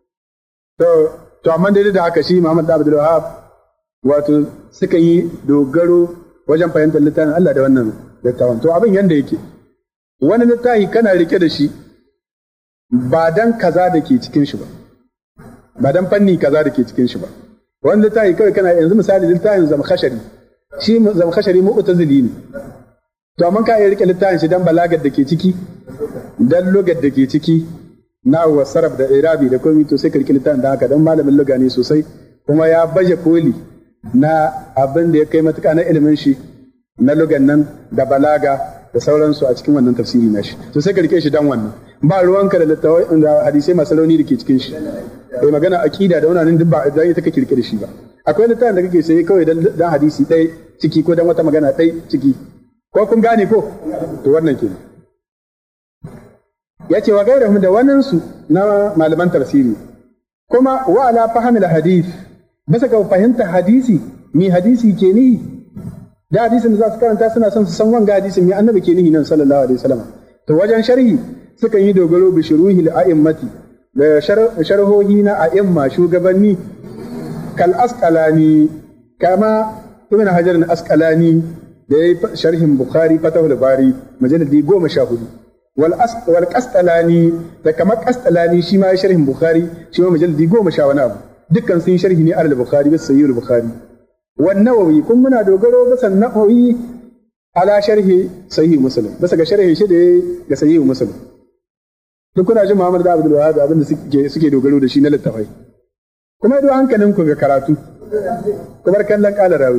to amma dai da haka shi Muhammad Abdul Wahhab wato suka yi dogaro wajen fahimtar littafin Allah da wannan littafin to abin yanda yake wani littafi kana rike da shi ba dan kaza da ke cikin shi ba dan fanni kaza da ke cikin shi ba wani littafi kawai kana yanzu misali littafin Zamkhashari shi Zamkhashari mu'tazili ne to amma ka iya rike littafin shi dan balagar da ke ciki dan lugar da ke ciki na wa sarab da irabi da komai to sai ka rike littafin da haka dan malamin luga ne sosai kuma ya baje koli na abin da ya kai matuƙa na ilimin shi na lugan nan da balaga da sauransu a cikin wannan tafsiri na shi to sai ka rike shi dan wannan ba ruwanka da littafai da hadisai masu rauni da ke cikin shi kai magana aqida da wannan duk ba da ita kake rike da shi ba akwai littafin da kake sai kawai dan hadisi ɗaya ciki ko dan wata magana ɗaya ciki ko kun gane ko to wannan kenan yace wa gairahum da wannan su na malaman tafsiri kuma wa ala fahmil hadith bisa ga fahimta hadisi mi hadisi ke ni da hadisin da za su karanta suna son su san wanga hadisin mi annabi ke nihi nan sallallahu alaihi wasallam to wajen sharhi suka yi dogaro bi shuruhil a'immati da sharhohi na a'imma shugabanni kal asqalani kama ibn hajar al-asqalani da yayi sharhin bukhari fatahul bari mujalladi 14 wal qastalani da kama qastalani shi ma sharhin bukhari shi ma mujalladi 10 wani abu dukkan sun sharhi ne al-Bukhari bis sahih al-Bukhari wan Nawawi kun muna dogaro bisa Nawawi ala sharhi sahih Muslim bisa ga sharhi shi da ga sahih Muslim duk kuna jin Muhammad da Abdul Wahhab abin da suke dogaro da shi na littafai kuma idan hankalin ku ga karatu kamar kallon kala rawi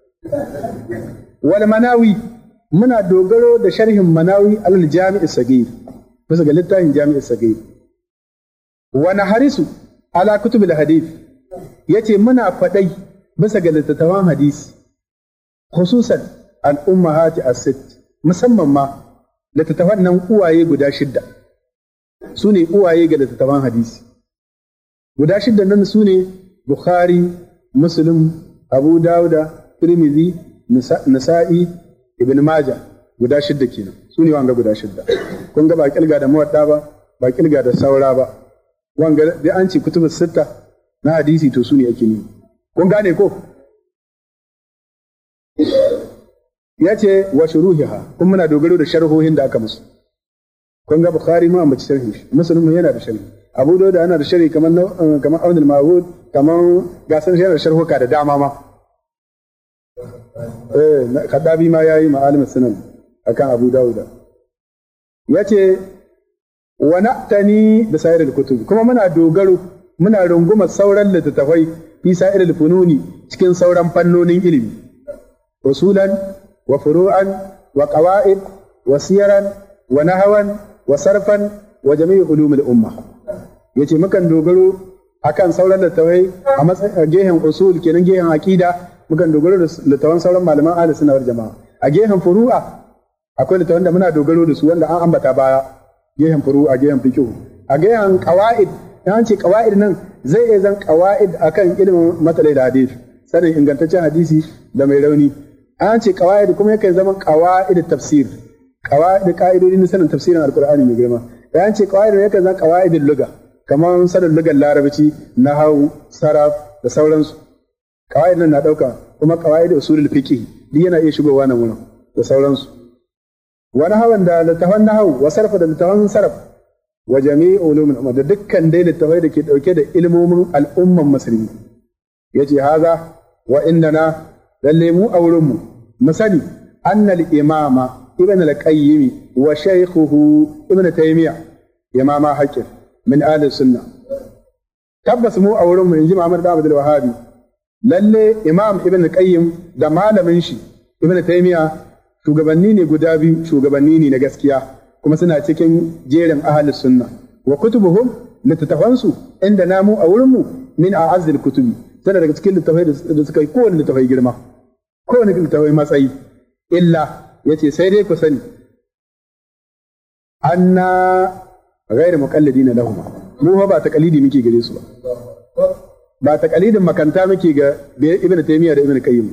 wal Manawi muna dogaro da sharhin Manawi al-Jami' as-Saghir bisa ga littafin Jami' as-Saghir wa naharisu ala kutub al-hadith yace muna fadai bisa ga littattafan hadisi khususan al-ummahati as-sitt musamman ma littattafan nan uwaye guda shidda sune uwaye ga littattafan hadisi guda shidda nan sune Bukhari Muslim Abu Dawuda Tirmidhi Nasa'i Ibn Majah guda shidda kenan sune wanga guda shidda kun ga ba kilga da muwadda ba kilga da saura ba wanga dai an ce kutubus sitta na hadisi to sune ake ni kun gane ko yace wa shuruhiha kun muna dogaro da sharhohin da aka musu kun ga Bukhari mu ambaci sharhi Muslim yana da sharhi Abu Dawud yana da sharhi kamar Aun al-Mawud kamar gasar yana da sharhuka da dama ma Khadabi ma yayi ma'alim sunan akan Abu Dawud yace wa na'tani da sayar kutub kuma muna dogaro muna rungumar sauran littattafai fi sa'ir al-fununi cikin sauran fannonin ilimi usulan wa furu'an wa qawaid wa siyaran wa nahwan wa sarfan wa jami'u ulum al-umma yace mukan dogaro akan sauran littattafai a matsayin gehen usul kenan gehen aqida mukan dogaro da littattafan sauran malaman ahlus sunna wal jamaa a gehen furu'a akwai littattafan da muna dogaro da su wanda an ambata baya gehen furu'a gehen fiqh a gehen qawaid an ce qawaid nan zai iya zan qawaid akan ilimin matalai da hadisi sanin ingantaccen hadisi da mai rauni an ce qawaid kuma yake zama qawaid tafsir qawaid ka'idodin sanin tafsirin alqur'ani mai girma an ce qawaid yake zan qawaid lugha kamar sanin lugar larabci nahwu saraf da sauransu qawaid nan na dauka kuma qawaid usulul fiqh duk yana iya shigowa nan wurin da sauransu wani hawan da littafan nahwu wa sarfa da littafan sarf wa jami'u ulumul umma da dukkan dai littafai da ke dauke da ilmomin al'umman musulmi yace haza wa innana lalle mu a wurin mu musani annal imama ibn al-qayyim wa shaykhuhu ibn taymiyyah imama haqqin min ahli sunna tabbas mu a wurin mu inji Muhammad da Abdul Wahhab lalle imam ibn al-qayyim da malamin shi ibn taymiyyah shugabanni ne guda biyu shugabanni ne na gaskiya kuma suna cikin jerin ahlus sunna wa kutubuhum littattafansu inda namu a wurinmu min a'azzil kutubi tana daga cikin littattafai da suka yi kowane littattafai girma kowane littattafai matsayi illa yace sai dai ku sani anna ghairu muqallidina lahum mu ba taqalidi muke gare su ba taqalidin makanta muke ga ibnu taymiya da ibnu qayyim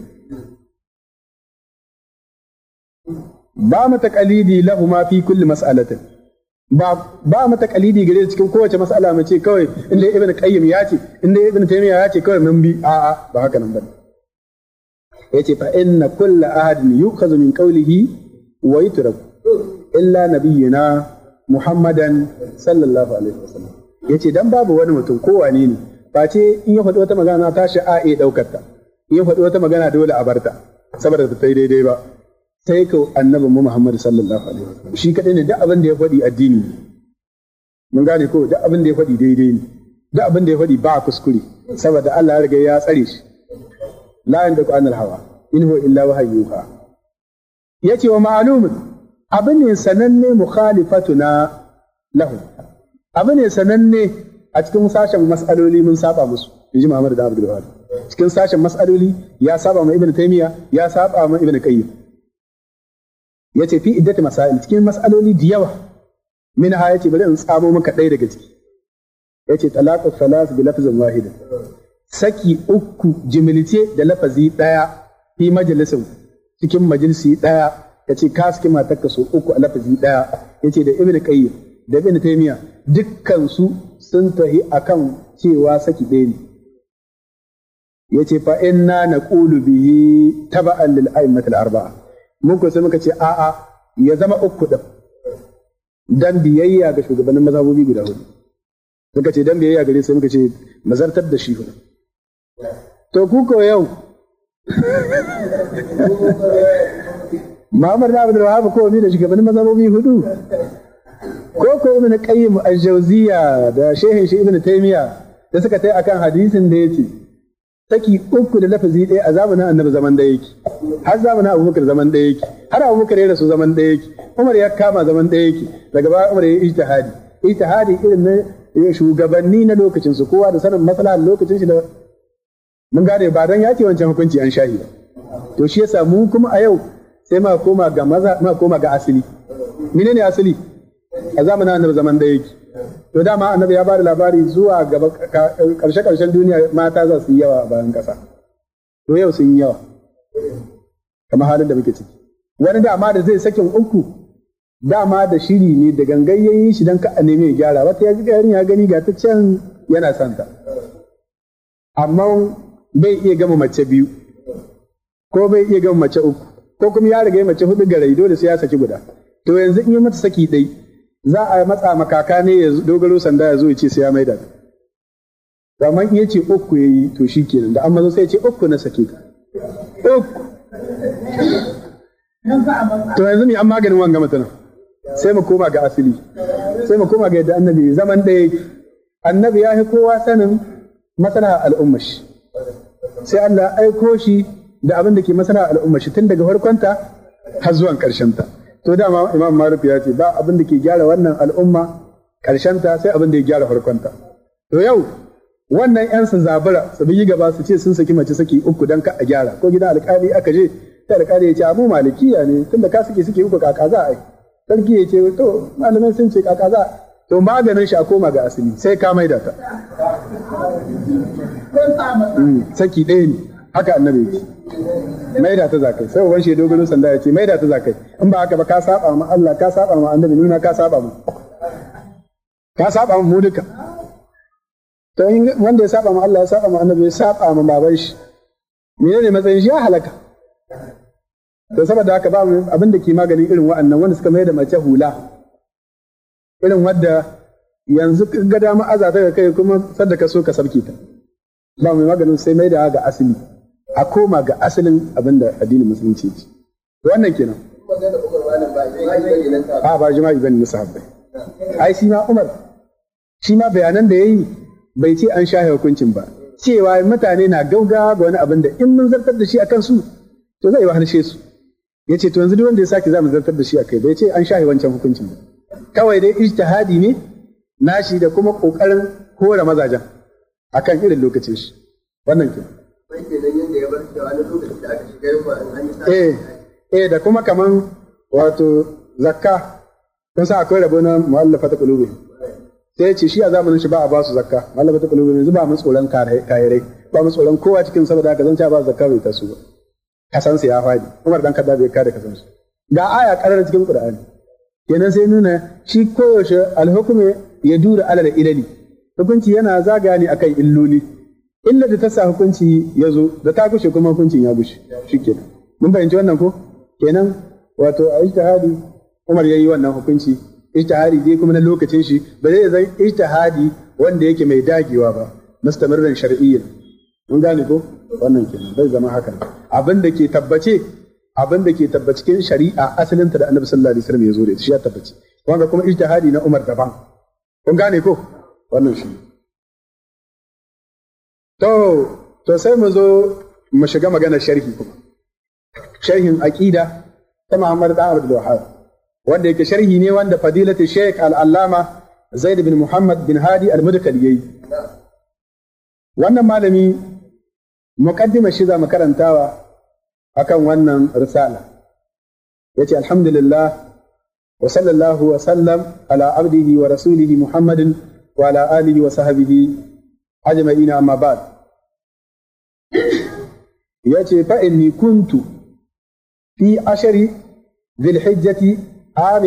ba mu taqalidi lahuma fi kulli mas'alatin ba mu taqalidi gare cikin kowace mas'ala mu ce kawai inda ibn qayyim ya ce inda ibn taymiya ya ce kawai mun bi a'a ba haka nan bane yace fa inna kulla ahadin yukhadhu min qawlihi wa yutrak illa nabiyyina muhammadan sallallahu alaihi wasallam yace dan babu wani mutum kowane ne ba ce in ya faɗi wata magana ta shi a daukar ta in ya faɗi wata magana dole a barta saboda ta yi daidai ba sai ka annabi Muhammad sallallahu alaihi wasallam shi kadai ne duk abin da ya faɗi addini mun gane ko duk abin da ya faɗi daidai ne duk abin da ya faɗi ba kuskure saboda Allah ya riga ya tsare shi la yandaku anil hawa in huwa illa wahayyuha yace wa ma'lumun abin ne sananne mukhalifatuna lahu abin ne sananne a cikin sashen mas'aloli mun saba musu inji Muhammad da Abdul Wahhab cikin sashen mas'aloli ya saba ma Ibn Taymiyyah ya saba ma Ibn Qayyim yace fi iddati masail cikin mas'aloli da yawa min ha yace bari in tsamo maka ɗaya daga ciki yace talaqu salas bi lafzin wahid saki uku jimilce da lafazi ɗaya fi majalisin cikin majalisi ɗaya yace ka saki matarka so uku a lafazi ɗaya yace da Ibn Qayyim da Ibn Taymiyyah dukkan su sun tahi akan cewa saki ɗaya ne yace fa inna naqulu bihi taba'an lil a'immatil arba'a mun ko sai muka ce a'a ya zama uku din dan biyayya ga shugabannin mazhabobi guda hudu suka ce dan biyayya gare sai muka ce mazartar da shi to ku ko yau Muhammad Abdul Wahhab ko mi da shugabannin mazhabobi hudu ko Ibn Qayyim al-Jawziyya da shehin shi Ibn Taymiyyah da suka tai akan hadisin da yace saki uku da lafazi ɗaya a zamanin Annabi zaman da yake har zamanin Abubakar zaman da yake har Abubakar ya rasu zaman da yake Umar ya kama zaman da yake daga baya Umar ya ijtihadi irin na shugabanni na lokacin su kowa da sanin maslahar lokacin shi da mun gane ba dan ya ce wancan hukunci an shahi ba to shi yasa mu kuma a yau sai ma koma ga asali menene asali a zamanin Annabi zaman da yake to dama Annabi ya bada labari zuwa gaba karshen duniya mata za su yi yawa a bayan kasa to yau sun yi yawa kamar halin da muke ciki wani dama da zai sakin uku dama da shiri ne da gangayyayi shi dan ka a neme ya gyara wata ya gani ga ta can yana santa amma bai iya gama mace biyu ko bai iya gama mace uku ko kuma ya riga mace hudu garai dole sai ya saki guda to yanzu in yi mata saki dai za a matsa makaka ne ya dogaro sanda ya zo ya ce sai ya maida ta amma in yace uku yayi to shikenan da amma zo sai ya ce uku na sake ta uku to yanzu mi an maganin wanga mutana sai mu koma ga asali sai mu koma ga yadda annabi zaman ɗaya annabi ya fi kowa sanin masana al'ummar shi sai Allah aiko shi da abin da ke masana al'ummar shi tun daga farkonta har zuwan ta. To dama Imam Malik ya ce ba abin da ke gyara wannan al'umma ta sai abin da ya gyara farkonta. To yau wannan yan su zabura su bi gaba su ce sun saki mace saki uku dan ka a gyara ko gidan alƙali aka je sai alƙali ya ce mu malikiya ne tunda ka saki uku kaka za a yi sarki ya ce to malamai sun ce kaka za to maganin shi a koma ga asali sai ka maida ta saki ɗaya ne haka annabi ya ce maida ta zakai sai uban shi dogon sanda ya ce maida ta zakai in ba haka ba ka saba ma Allah ka saba ma annabi ni ma ka saba mu duka to wanda ya saba ma Allah ya saba ma annabi ya saba ma baban shi menene matsayin shi ya halaka to saboda haka ba mu abin da ke maganin irin wa'annan wanda suka mai da mace hula irin wadda yanzu ga dama azata ga kai kuma sadda ka so ka sabke ta ba mai maganin sai mai da ga asali a koma ga asalin abin da addinin musulunci ce wannan kenan ba jima'i bane na sahabbai ai shi ma Umar shi ma bayanan da yayi bai ce an shahe hukuncin ba cewa mutane na gauga ga wani abin da in mun zartar da shi akan su to zai wahalshe su yace to yanzu duk wanda ya sake za mu zartar da shi akai bai ce an shahe wancan hukuncin ba kawai dai ijtihadi ne nashi da kuma kokarin kore mazajen akan irin lokacin shi wannan ke da kuma kaman wato zakka kun sa akwai rabo na mu'allafat qulubi sai ya ce shi a zamanin shi ba a ba su zakka mu'allafat qulubi yanzu ba mu tsoron kayirai ba mu tsoron kowa cikin saboda haka zan ci ba zakka bai taso ba kasansu ya fadi Umar dan Khattab bai kada kasansu ga aya karar cikin Qur'ani kenan sai nuna shi koyaushe alhukume ya dura alal ilali hukunci yana zagaya ne akan illoli illa da ta sa hukunci ya zo da ta gushe kuma hukuncin ya gushe shikenan mun fahimci wannan ko kenan wato a ijtihadi Umar yayi wannan hukunci ijtihadi dai kuma na lokacin shi ba zai zai ijtihadi wanda yake mai dagewa ba mustamirran shar'iyyan mun gane ko wannan kenan bai zama haka abin da ke tabbace cikin shari'a asalinta da Annabi sallallahu alaihi wasallam ya zo da shi ya tabbace wanda kuma ijtihadi na Umar daban kun gane ko wannan shi to sai mu zo mu shiga magana sharhi kuma sharhin aqida ta Muhammad bin Abdul Wahhab wanda yake sharhi ne wanda fadilatu Sheikh al-Allama Zaid bin Muhammad bin Hadi al-Mudkali yayi wannan malami muqaddima shi za mu karantawa akan wannan risala yace alhamdulillah wa sallallahu wa sallam ala abdihi wa rasulihi Muhammadin wa ala alihi wa sahbihi ajma'in amma ba'd yace fa inni kuntu fi ashri dhil hijjati عام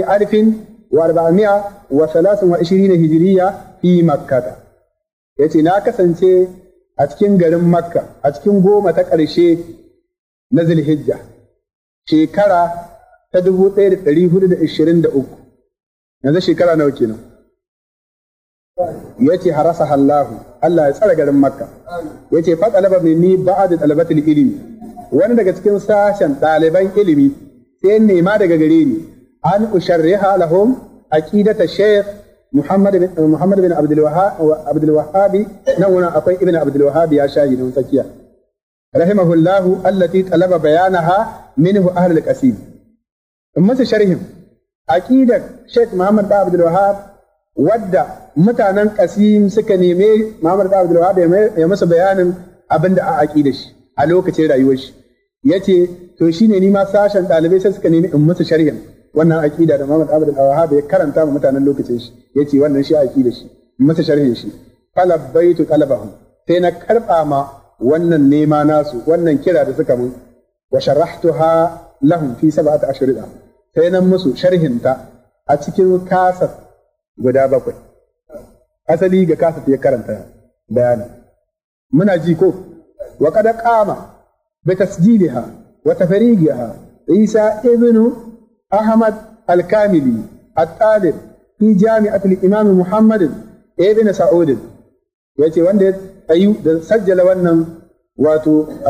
1423 hijriya fi makkah yace na kasance a cikin garin makka a cikin 10 ta ƙarshe na Zulhijja shekara ta 1423 yanzu shekara nawa kenan yace harasaha Allah ya tsare garin Makka yace fa talaba minni ba'd talabatil ilmi wani daga cikin sashen ɗaliban ilimi sai nema daga gare ni an usharriha lahum aqidata Sheikh Muhammad bin Abdul Wahhab nan wannan akwai ibn Abdul Wahhab ya shahi nan tsakiya rahimahullahu allati talaba bayanaha minhu ahlul qasim amma sharhin aqidar Sheikh Muhammad bin Abdul Wahhab wadda mutanen Qasim suka neme Muhammad bin Abdul Wahhab ya masa bayanin abinda a aqidar shi a lokacin rayuwar shi yace to shine ni ma sashen dalibai sai suka nemi in musu sharhin wannan aqida da Muhammad Abdul Wahhab ya karanta ma mutanen lokacin shi yace wannan shi aqida shi in musu sharhin shi falabbaitu qalbahum sai na karba ma wannan nema nasu wannan kira da suka mun wa sharahtuha lahum fi 7 ashhurida sai nan musu sharhinta a cikin kasat guda 7 asali ga kasat ya karanta bayani muna ji ko wa qad qama bi tasjiliha wa tafrigiha Isa ibn Ahmad al-Kamili at-Talib fi jami'at al-Imam Muhammad ibn Sa'ud yace wanda ya tsayu da sajjala wannan wato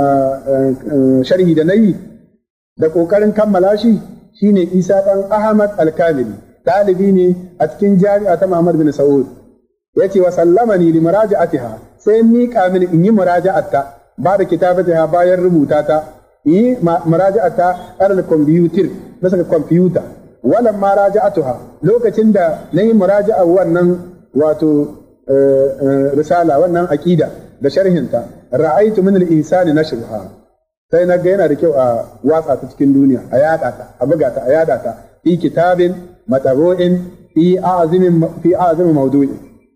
sharhi da nayi da kokarin kammala shi shine Isa dan Ahmad al-Kamili dalibi ne a cikin jami'a ta Muhammad bin Saud yace wa sallamani li muraja'atiha sai miƙa mini in yi muraja'atta ba da kitabatiha bayan rubuta ta yi muraja'atta alal computer bisa ga computer walan ma raja'atuha lokacin da nayi muraja'a wannan wato risala wannan aqida da sharhinta ra'aytu min al-ihsani nashruha sai na ga yana da kyau a watsa ta cikin duniya a yada ta a buga ta a yada ta fi kitabin matabu'in fi azimi mawdu'i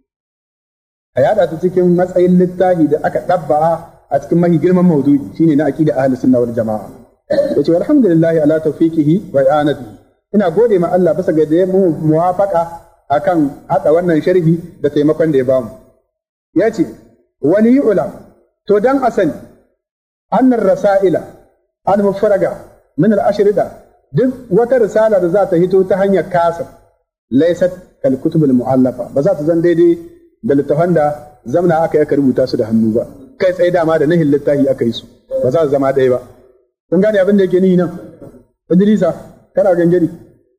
a yada ta cikin matsayin littafi da aka dabba'a a cikin mahi girman mawdu'i shine na aqida ahli sunna wal jamaa yace alhamdulillah ala tawfiqihi wa i'anatihi ina gode ma Allah bisa ga da mu muwafaqa akan hada wannan sharhi da taimakon da ya bamu yace wali ulam to dan asali annar rasaila an mufraga min al-ashrida duk wata risala da za ta hito ta hanyar kasa laysat kal kutub al-mu'allafa ba za ta zan daidai da littafan da zamna aka rubuta su da hannu ba kai tsaye dama da nahin littafi aka yi su ba za su zama ɗaya ba kun gane abin da yake nihi nan Idrisa kana gangari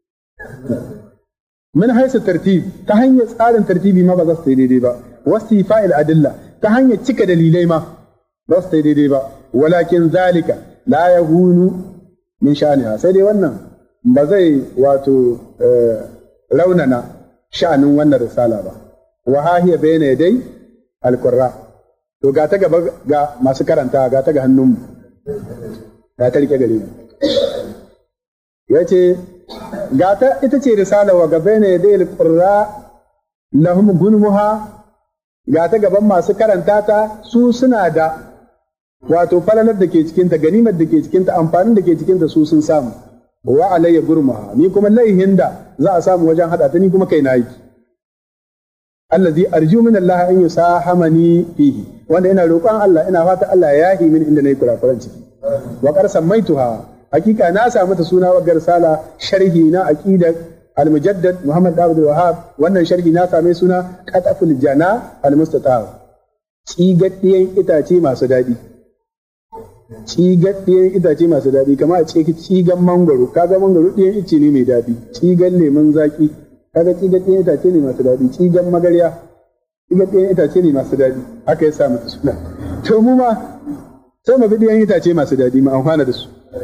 min haisu tartib ta hanyar tsarin tartibi ma ba za su yi daidai ba wasifa'il adilla ta hanyar cika dalilai ma ba su yi daidai ba walakin zalika la yahunu min sha'aniha sai dai wannan ba zai wato raunana sha'anin wannan risala ba wa hahiya bayna yadai alqurra to ga ta gaba ga masu karanta ga ta ga hannunmu ga ta rike gare mu yace ga ta ita ce risala wa gaba ne dai alqurra lahum gunmuha ga ta gaban masu karanta ta su suna da wato falalar da ke cikinta ganimar da ke cikinta amfanin da ke cikinta su sun samu wa alayya gurmaha ni kuma laihin da za a samu wajen hada ta ni kuma kai na yi allazi arju min Allah an yusahamani fihi wanda ina roƙon Allah ina fata Allah ya yahi min inda nayi kurakuran ciki wa qad sammaituha hakika na samu ta suna wa garsala sharhi na aqidar al-mujaddad Muhammad Abdul Wahhab wannan sharhi na same suna qataful jana al-mustatab cigaddiyan itace masu dadi cigaddiyan itace masu dadi kamar a ce cigan mangoro kaga mangoro ɗiyan ice ne mai dadi cigan lemon zaki kaga cigaddiyan itace ne masu dadi cigan magarya cigaddiyan itace ne masu dadi haka ya sa mata suna to mu ma sai mu bi ɗiyan itace masu dadi mu amfana da su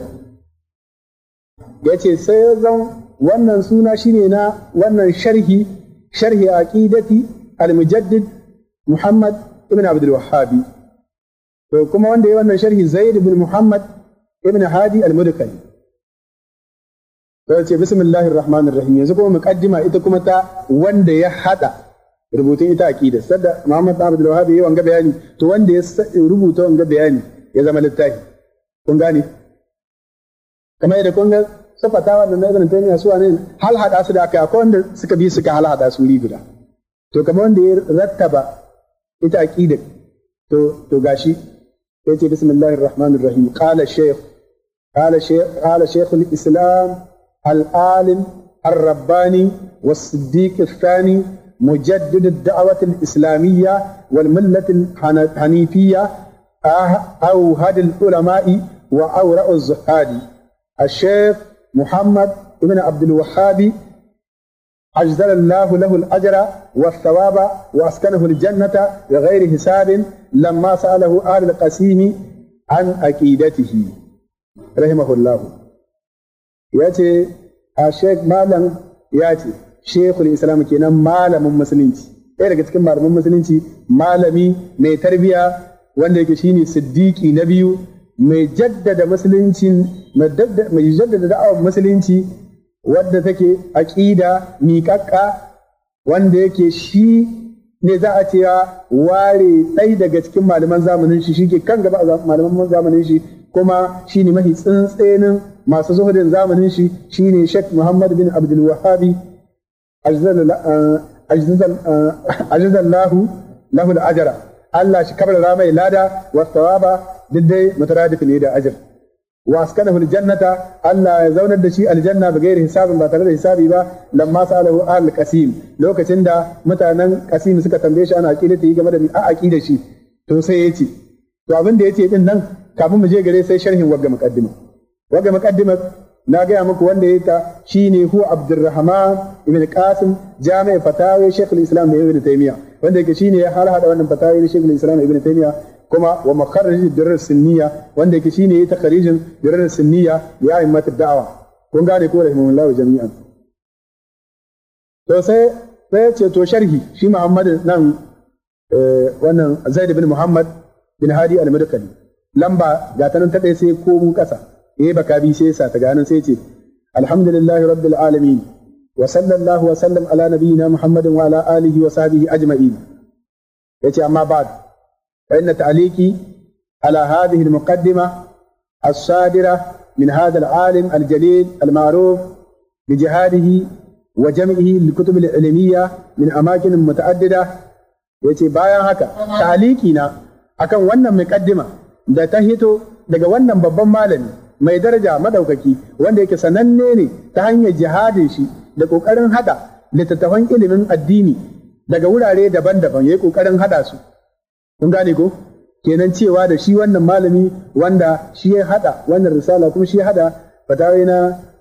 yace sai zan wannan suna shine na wannan sharhi aqidati al-mujaddid Muhammad ibn Abdul Wahhab to kuma wanda yayi wannan sharhi Zaid ibn Muhammad ibn Hadi al-Mudkali to yace bismillahir rahmanir rahim yanzu kuma muqaddima ita kuma ta wanda ya hada rubutun ita aqida sadda Muhammad Abdul Wahhab yayi wanga bayani to wanda ya rubuta wanga bayani ya zama littafi kun gane kamar yadda kun ga sufata wannan na Ibn Taymiyyah su ne hal hada su da aka akwai wanda suka bi suka hal hada su guda to kamar wanda ya rattaba ita aqida to gashi yace bismillahir rahmanir rahim qala shaykh al-islam al-alim الرباني والصديق الثاني مجدد الدعوة الإسلامية والملة الحنيفية أوهد العلماء وأورع الزهاد الشيخ محمد بن عبد الوهاب أجزل الله له الأجر والثواب وأسكنه الجنة بغير حساب لما سأله آل القسيم عن عقيدته رحمه الله. يأتي الشيخ مالم يأتي شيخ الإسلام كنا مالم مسلمتي ɗaya daga cikin malaman musulunci malami mai tarbiya wanda yake shine siddiqi na biyu mai jaddada musulunci mai jaddada da'awar musulunci wadda take aqida miƙaƙƙa wanda yake shi ne za a ce ware ɗaya daga cikin malaman zamanin shi shike kan gaba a malaman zamanin shi kuma shine mafi tsintsenin masu zuhudin zamanin shi shine Sheikh Muhammad bin Abdul Wahhab ajzallahu lahu al-ajra Allah shi kabara mai lada wa thawaba diddai mutaradif ne da ajr wa askanahu al-jannata Allah ya zaunar da shi aljanna ba gairi hisabin ba tare da hisabi ba lamma salahu al-qasim lokacin da mutanen qasim suka tambaye shi ana aqidati game da a aqida shi to sai yace to abin da yace din nan kafin mu je gare sai sharhin wagga muqaddima na gaya muku wanda ya ta shine hu Abdurrahman ibn Qasim Jami' Fatawi Sheikh al-Islam Ibn Taymiyyah wanda yake shine ya hada wannan fatawi Sheikh al-Islam Ibn Taymiyyah kuma wa makharrij ad-durr sunniya wanda yake shine ya takharijin durr sunniya ya a'immat ad-da'wa kun gane ko rahimahullahu jami'an to sai ce to sharhi shi Muhammad nan wannan Zaid bin Muhammad bin Hadi al-Madkhali lamba ga tanan ta dai sai ko mu kasa baka bi sai sa ta ganin sai ce alhamdulillahi rabbil alamin wa sallallahu wa sallam ala nabiyyina Muhammadin wa ala alihi wa sahbihi ajma'in yace amma ba'd fa inna ta'liqi ala hadhihi al-muqaddima as-sadira min hadha al-alim al-jalil al-ma'ruf bi jihadihi wa jam'ihi lil-kutub al-ilmiyya min amakin muta'addida yace bayan haka ta'liqi na akan wannan muqaddima da ta hito daga wannan babban malami mai daraja madaukaki wanda yake sananne ne ta hanyar jihadin shi da kokarin hada littattafan ilimin addini daga wurare daban-daban yayi kokarin hada su kun gane ko kenan cewa da shi wannan malami wanda shi ya hada wannan risala kuma shi ya hada fatawa na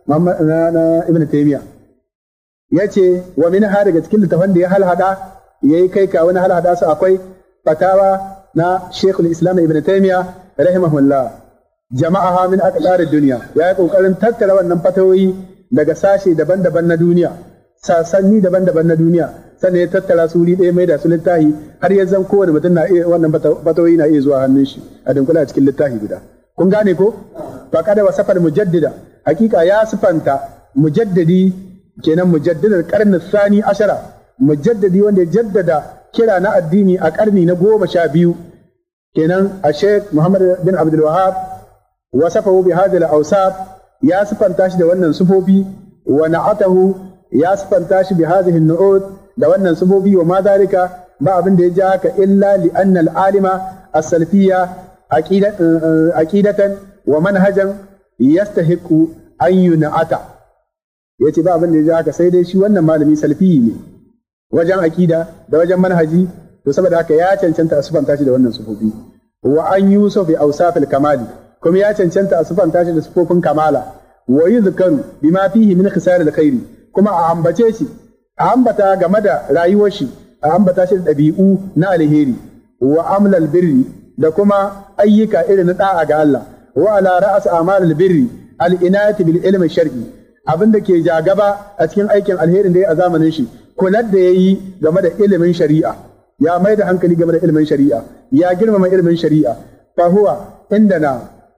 Ibn Taymiyyah yace wa min ha daga cikin littattafan da ya halhada yayi kai ka wani halhada su akwai fatawa na Sheikhul Islam Ibn Taymiyyah rahimahullah jama'aha min aqdarid dunya ya yi kokarin tattara wannan fatawoyi daga sashe daban-daban na duniya sasanni daban-daban na duniya sannan ya tattara su wuri ɗaya mai da su littafi har ya zan kowane mutum na iya wannan fatawoyi na iya zuwa hannun shi a dunkula a cikin littafi guda kun gane ko fa kada wasafal mujaddida hakika ya sifanta mujaddidi kenan mujaddidar qarni thani ashara mujaddidi wanda ya jaddada kira na addini a karni na 12 kenan a Sheikh Muhammad bin Abdul Wahhab wasafahu bi hadhihi al-awsaf ya sifanta shi da wannan sifofi wa na'atahu ya sifanta shi bi hadhihi an-nu'ud da wannan sifofi wa ma dalika ba abin da ya ja haka illa li anna al-alima as-salafiyya aqidatan wa manhajan yastahiqu an yun'ata yace ba abin da ya ja haka sai dai shi wannan malami salfi ne wajen aqida da wajen manhaji to saboda haka ya cancanta a sifanta shi da wannan sifofi wa an yusuf bi awsaf al-kamali kuma ya cancanta a sifanta shi da sifofin kamala wa yuzkaru bima fihi min khisar al-khairi kuma a ambace shi a ambata game da rayuwar shi a ambata shi da dabi'u na alheri wa amlal birri da kuma ayyuka irin na da'a ga Allah wa ala ra'as a'mal al-birri al-inayati bil ilmi shar'i abinda ke jagaba a cikin aikin alherin da ya a zamanin shi kular da yayi game da ilimin shari'a ya mai da hankali game da ilimin shari'a ya girmama ilimin shari'a fa huwa indana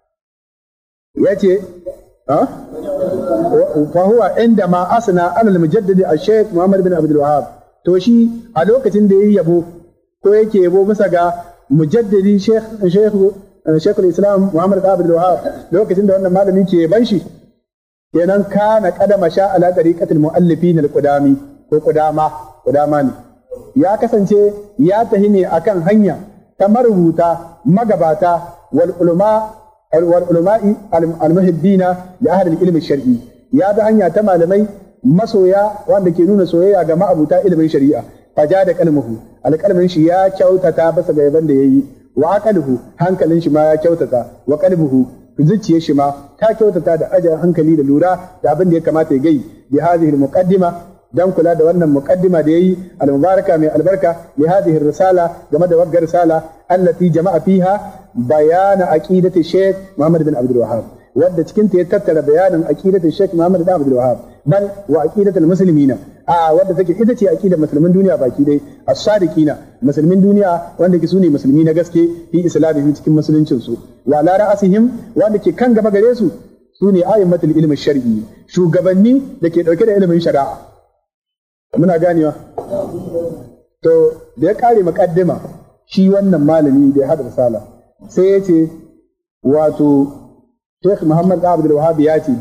yace fa huwa inda ma asna alal mujaddid al-Sheikh Muhammad bin Abdul Wahhab to shi a lokacin da yayi yabo ko yake yabo bisa ga mujaddidi Sheikh al-Islam Muhammad bin Abdul Wahhab lokacin da wannan malami ke ban shi kenan kana kadama sha ala tariqatil muallifin al-qudami ko qudama ne ya kasance ya tahi ne akan hanya ta marubuta magabata wal ulama'i al-muhibbina li ahli al-ilm al-shar'i ya bi hanya ta malamai masoya wanda ke nuna soyayya ga ma'abuta ilimin shari'a faja da kalmuhu alƙalmin shi ya kyautata basa ga yaban da yayi wa aqaluhu hankalin shi ma ya kyautata wa qalbuhu zuciyar shi ma ta kyautata da ajin hankali da lura da abin da ya kamata ya gai bi hadhihi al-muqaddima dan kula da wannan muqaddima da yayi al-mubaraka mai albarka li hadhihi risala game da waggar risala allati jama'a fiha bayana aqidati Sheikh Muhammad bin Abdul Wahhab wadda cikin ta ya tattara bayanin aqidati Sheikh Muhammad bin Abdul Wahhab bal wa aqidatul muslimina wadda take ita ce aqidar musulmin duniya baki dai as-sadiqina musulmin duniya wanda ke sune musulmi na gaske fi islamihim cikin musuluncin su wa la ra'asihim wanda ke kan gaba gare su sune ayyatul ilmi shar'i shugabanni da ke dauke da ilimin shari'a muna ganewa to da ya kare muqaddima shi wannan malami da ya hada risala sai ya ce wato Sheikh Muhammad Abdul Wahhab ya ce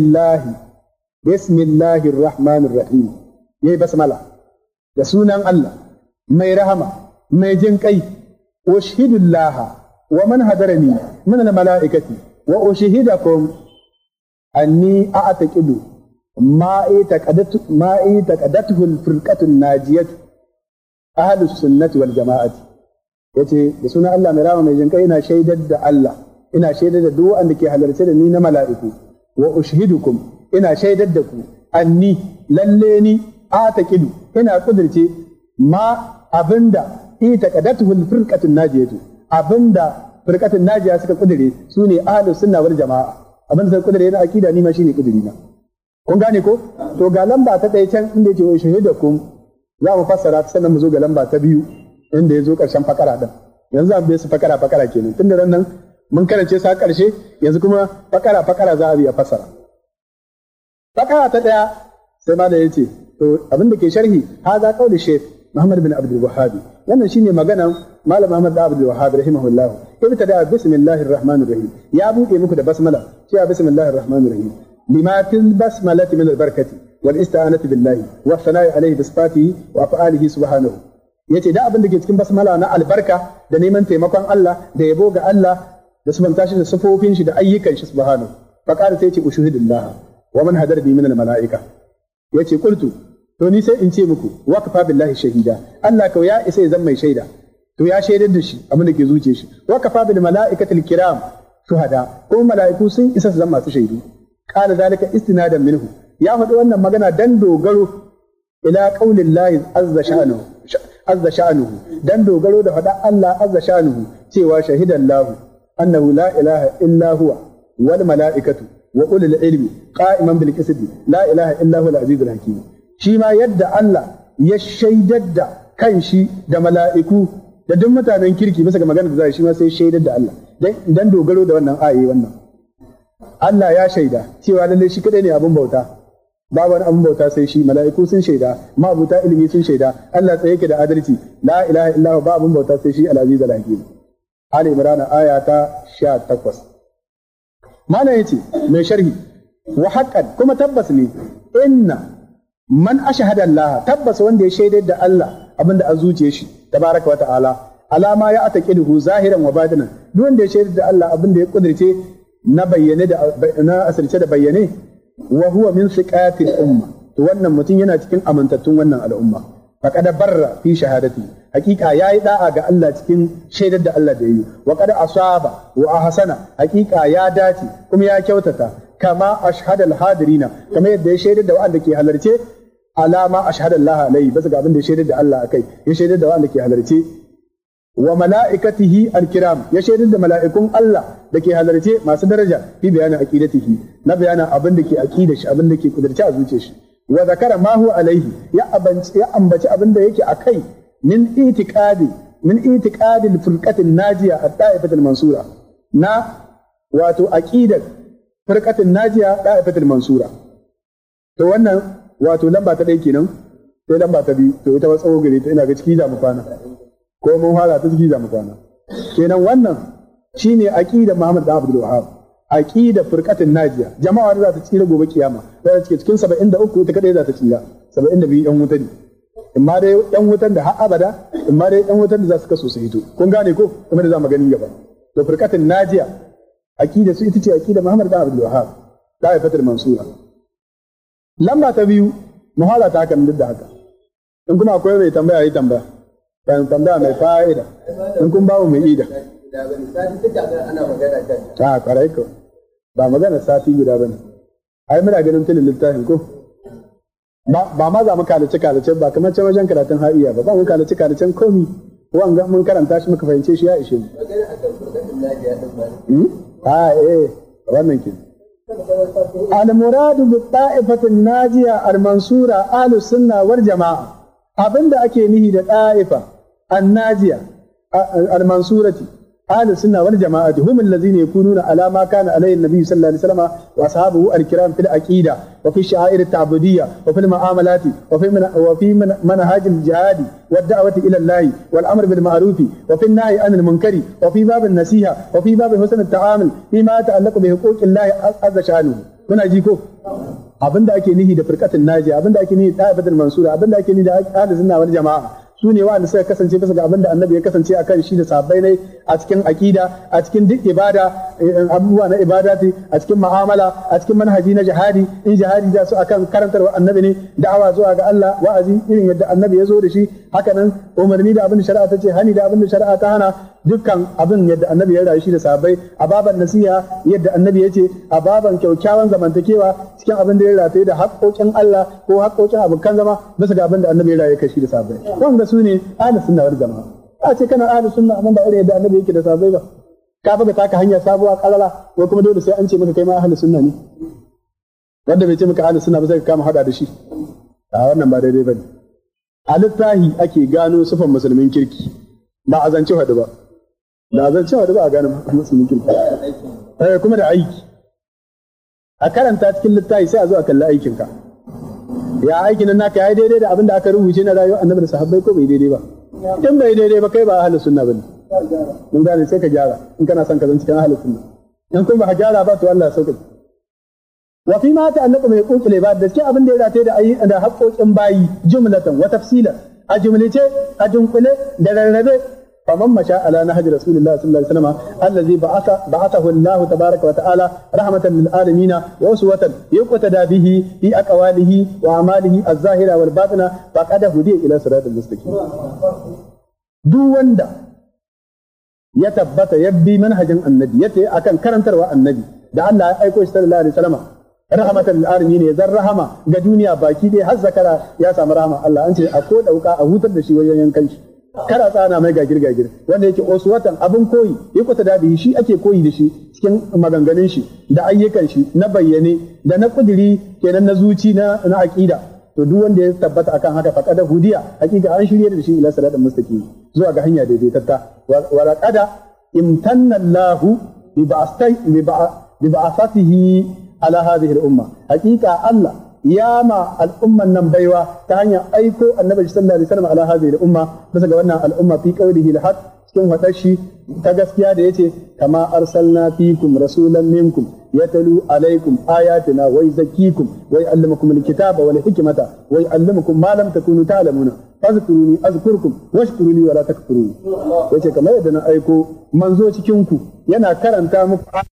bismillahir rahmanir rahim yayi basmala da sunan Allah mai rahama mai jin kai ushidullaha wa man hadarani min al malaikati wa ushihidakum anni a'taqidu ma taqaddatuhu al firqatu najiyat ahlus sunnati wal jama'ati yace da sunan Allah mai rahama mai jin kai ina shaidar da Allah ina shaidar da duk wanda ke halarce da ni na mala'iku wa ushihidukum ina shaidar da ku anni lalle ni ataqidu ina kudirce ma abinda ita qadatuhul firqatun najiyatu abinda firqatun najiya suka kudire sune ahlus sunna wal jamaa abinda suka kudire na akida ni ma shine kudiri na kun gane ko to ga lamba ta ɗaya can inda yake wa shahidakum za mu fassara ta sannan mu zo ga lamba ta biyu inda ya zo ƙarshen fakara din yanzu an bai su fakara kenan tun da nan mun karance sa ƙarshe yanzu kuma fakara za a biya fassara fakara ta ɗaya sai ma da ya ce to abin da ke sharhi haza qauli Sheikh Muhammad bin Abdul Wahhab wannan shine maganan Malam Muhammad bin Abdul Wahhab rahimahullah ibtada bismillahir rahmanir rahim ya bude muku da basmala cewa bismillahir rahmanir rahim lima fil basmalati min albarakati wal isti'anati billahi wa thana'i alayhi bi sifatihi wa af'alihi subhanahu yace da abin da ke cikin basmala na albarka da neman taimakon Allah da yabo ga Allah da subanta shi da sifofin shi da ayyukan shi subhanahu fa qala sai yace ushhidullah wa man hadara bi min al malaika yace qultu to ni sai in ce muku waqfa billahi shahida Allah kawai ya isa ya zama mai shaida to ya shaidar da shi abin da ke zuciyar shi waqfa bil malaikatil kiram shuhada ko malaiku sun isa su zama masu shaidu qala zalika istinadan minhu ya faɗi wannan magana dan dogaro ila qaulillahi azza sha'nuhu dan dogaro da faɗa Allah azza sha'nuhu cewa shahidallahu annahu la ilaha illa huwa wal malaikatu wa ulul ilmi qa'iman bil qisti la ilaha illa huwa al azizul hakim shi ma yadda Allah ya shaidar da kanshi da mala'iku da duk mutanen kirki bisa ga magana da zai shi ma sai shaidar da Allah dan dogaro da wannan ayi wannan Allah ya shaida cewa lalle shi kadai ne abin bauta babu wani abin bauta sai shi mala'iku sun shaida ma'abuta ilimi sun shaida Allah tsaye yake da adalci la ilaha illa huwa ba abin bauta sai shi al azizul hakim Ali Imran aya ta 18 Malam yace mai sharhi wa haqqan kuma tabbas ne inna man ashhada Allah tabbas wanda ya shaidar da Allah abinda a zuciye shi tabaraka wa ta'ala alama ya ataqiduhu zahiran wa batinan duk wanda ya shaidar da Allah abinda ya kudirce na bayyane da na asirce da bayyane wa huwa min siqatil umma to wannan mutum yana cikin amintattun wannan al'umma faqad barra fi shahadati hakika yayi da'a ga Allah cikin shaidar da Allah da yi wa qad asaba wa ahsana hakika ya dace kuma ya kyautata kama ashhadal hadirina kama yadda ya shaidar da wanda ke halarce alama ashhadu Allah alai bisa ga abin da ya shaidar da Allah akai ya shaidar da wanda ke halarce wa mala'ikatihi alkiram ya shaidar da mala'ikun Allah da ke halarce masu daraja fi bayanin aqidatihi na bayanin abin da ke aqidar shi abin da ke kudurce a zuciyar shi wa zakara ma huwa alaihi ya ambaci abin da yake akai min itiqadi al-firqatin najiya at-ta'ifatul mansura na wato aqidar firqatin najiya ta'ifatul mansura to wannan wato lamba ta ɗaya kenan sai lamba ta biyu to ita ba tsawo gare ta ina ga ciki za mu kwana ko mun fara ta ciki za mu kwana kenan wannan shine aqidar Muhammad bin Abdul Wahhab aqidar firqatin najiya jama'a da za ta tsira gobe kiyama za ta ce cikin 73 ita kadai za ta tsira 72 yan wuta ne imma dai yan wutan da har abada imma dai yan wutan da za su kaso su hito kun gane ko kuma da za mu gani gaba to firqatin najiya aqidar su ita ce aqidar Muhammad bin Abdul Wahhab da fatul mansura lamba ta biyu muhala ta hakan duk da haka in kuma akwai mai tambaya yi tambaya kan tambaya mai fa'ida in kun babu mai ida a kwarai ko ba magana sati guda bane ai muna ganin tilin littafin ko ba ma za mu kalace ba kamar can wajen karatun ha'iya ba mu kalace kalacen komi wanga mun karanta shi muka fahimce shi ya ishe mu wannan ke al-muradu bi ta'ifatin najiya al-mansura ahlus sunna wal jama'a abinda ake nihi da ta'ifa an-najiya al-mansurati ahlus sunna wal jama'ati hum allazina yakununa ala ma kana alayhi an-nabi sallallahu alaihi wasallam wa ashabuhu al-kiram fil aqida wa fi sha'air at-ta'budiyya wa fil mu'amalati wa fi manhaj al-jihad wa ad-da'wati ila Allah wal amr bil ma'ruf wa fi an-nahy 'anil munkari wa fi bab an-nasiha wa fi bab husn at-ta'amul fima ta'allaqu bi huquqi Allah azza sha'nuhu kuna ji ko abinda ake nihi da firqatin najiya abinda ake nihi da ta'ifatul mansura abinda ake nihi da ahlus sunna wal jama'a su ne wa'anda suka kasance bisa ga abin da annabi ya kasance akan shi da sahabbai ne a cikin aqida a cikin duk ibada abubuwa na ibadati a cikin mu'amala a cikin manhaji na jihadi in jihadi da su akan karantarwa annabi ne da'awa zuwa ga Allah wa'azi irin yadda annabi ya zo da shi haka nan umarni da abin da shari'a ta ce hani da abin da shari'a ta hana dukkan abin yadda annabi ya rayu shi da sahabbai a baban nasiha yadda annabi ya ce a baban kyaukyawan zamantakewa cikin abin da ya rataye da haƙoƙin Allah ko haƙoƙin abokan zama bisa ga abin da annabi ya rayu kai shi da sahabbai wanda su ne ahlus sunna wal jama'a a ce kana ahlus sunna amma ba irin yadda annabi yake da sahabbai ba ka buga taka hanya sabuwa karara ko kuma dole sai an ce maka kai ma ahlus sunna ne wanda bai ce maka ahlus sunna ba sai ka kama hada da shi a wannan ba daidai bane a littahi ake gano sufan musulmin kirki ba a zance hadu ba da zan cewa da ba a gane musulmin kirki kuma da aiki a karanta cikin littafi sai a zo a kalli aikinka ya aikin nan naka yayi daidai da abin da aka rubuce na rayuwar annabi da sahabbai ko bai daidai ba in bai daidai ba kai ba ahlus sunna bane mun gane sai ka gyara in kana son ka zan cikin ahlus sunna in kun ba ka gyara ba to Allah ya sauke wa fi ma ta'allaqu bi huquqil ibad da cikin abin da ya rataye da ayi da haƙoƙin bayi jumlatan wa tafsilan a jumlace a dunkule da rarrabe فمن مشى على نهج رسول الله صلى الله عليه وسلم الذي بعثه الله تبارك وتعالى رحمة للعالمين وأسوة يقتدى به في أقواله وأعماله الظاهرة والباطنة فقد هدي إلى صراط المستقيم. duk wanda ya tabbata ya bi manhajin annabi yace akan karantarwa annabi da Allah ya aiko shi sallallahu alaihi wasallam rahmatan lil alamin ya zan rahama ga duniya baki dai har zakara ya samu rahama Allah an ce a ko dauka a hutar da shi wajen yankan shi kada tsana mai gagir wanda yake uswatan abin koyi yake ta dadi shi ake koyi da shi cikin maganganun shi da ayyukan shi na bayyane da na kudiri kenan na zuci na aqida to duk wanda ya tabbata akan haka faqada hudiya hakika an shirye da shi ila salatin mustaqim zuwa ga hanya daidaitatta wa laqad imtanna Allahu bi ba'athatihi ala hadhihi al-umma hakika Allah ya ma al'umman nan baiwa ta hanyar aiko annabi sallallahu alaihi wasallam ala hadhihi al-umma bisa ga wannan al'umma fi qawlihi al-haq cikin hadashi ta gaskiya da yace kama arsalna fikum rasulan minkum yatlu alaikum ayatina wa yuzakkikum wa yuallimukum al-kitaba wal hikmata wa yuallimukum ma lam takunu ta'lamuna fazkuruni azkurkum washkuruni wa la takfurun yace kamar yadda na aiko manzo cikin ku yana karanta muku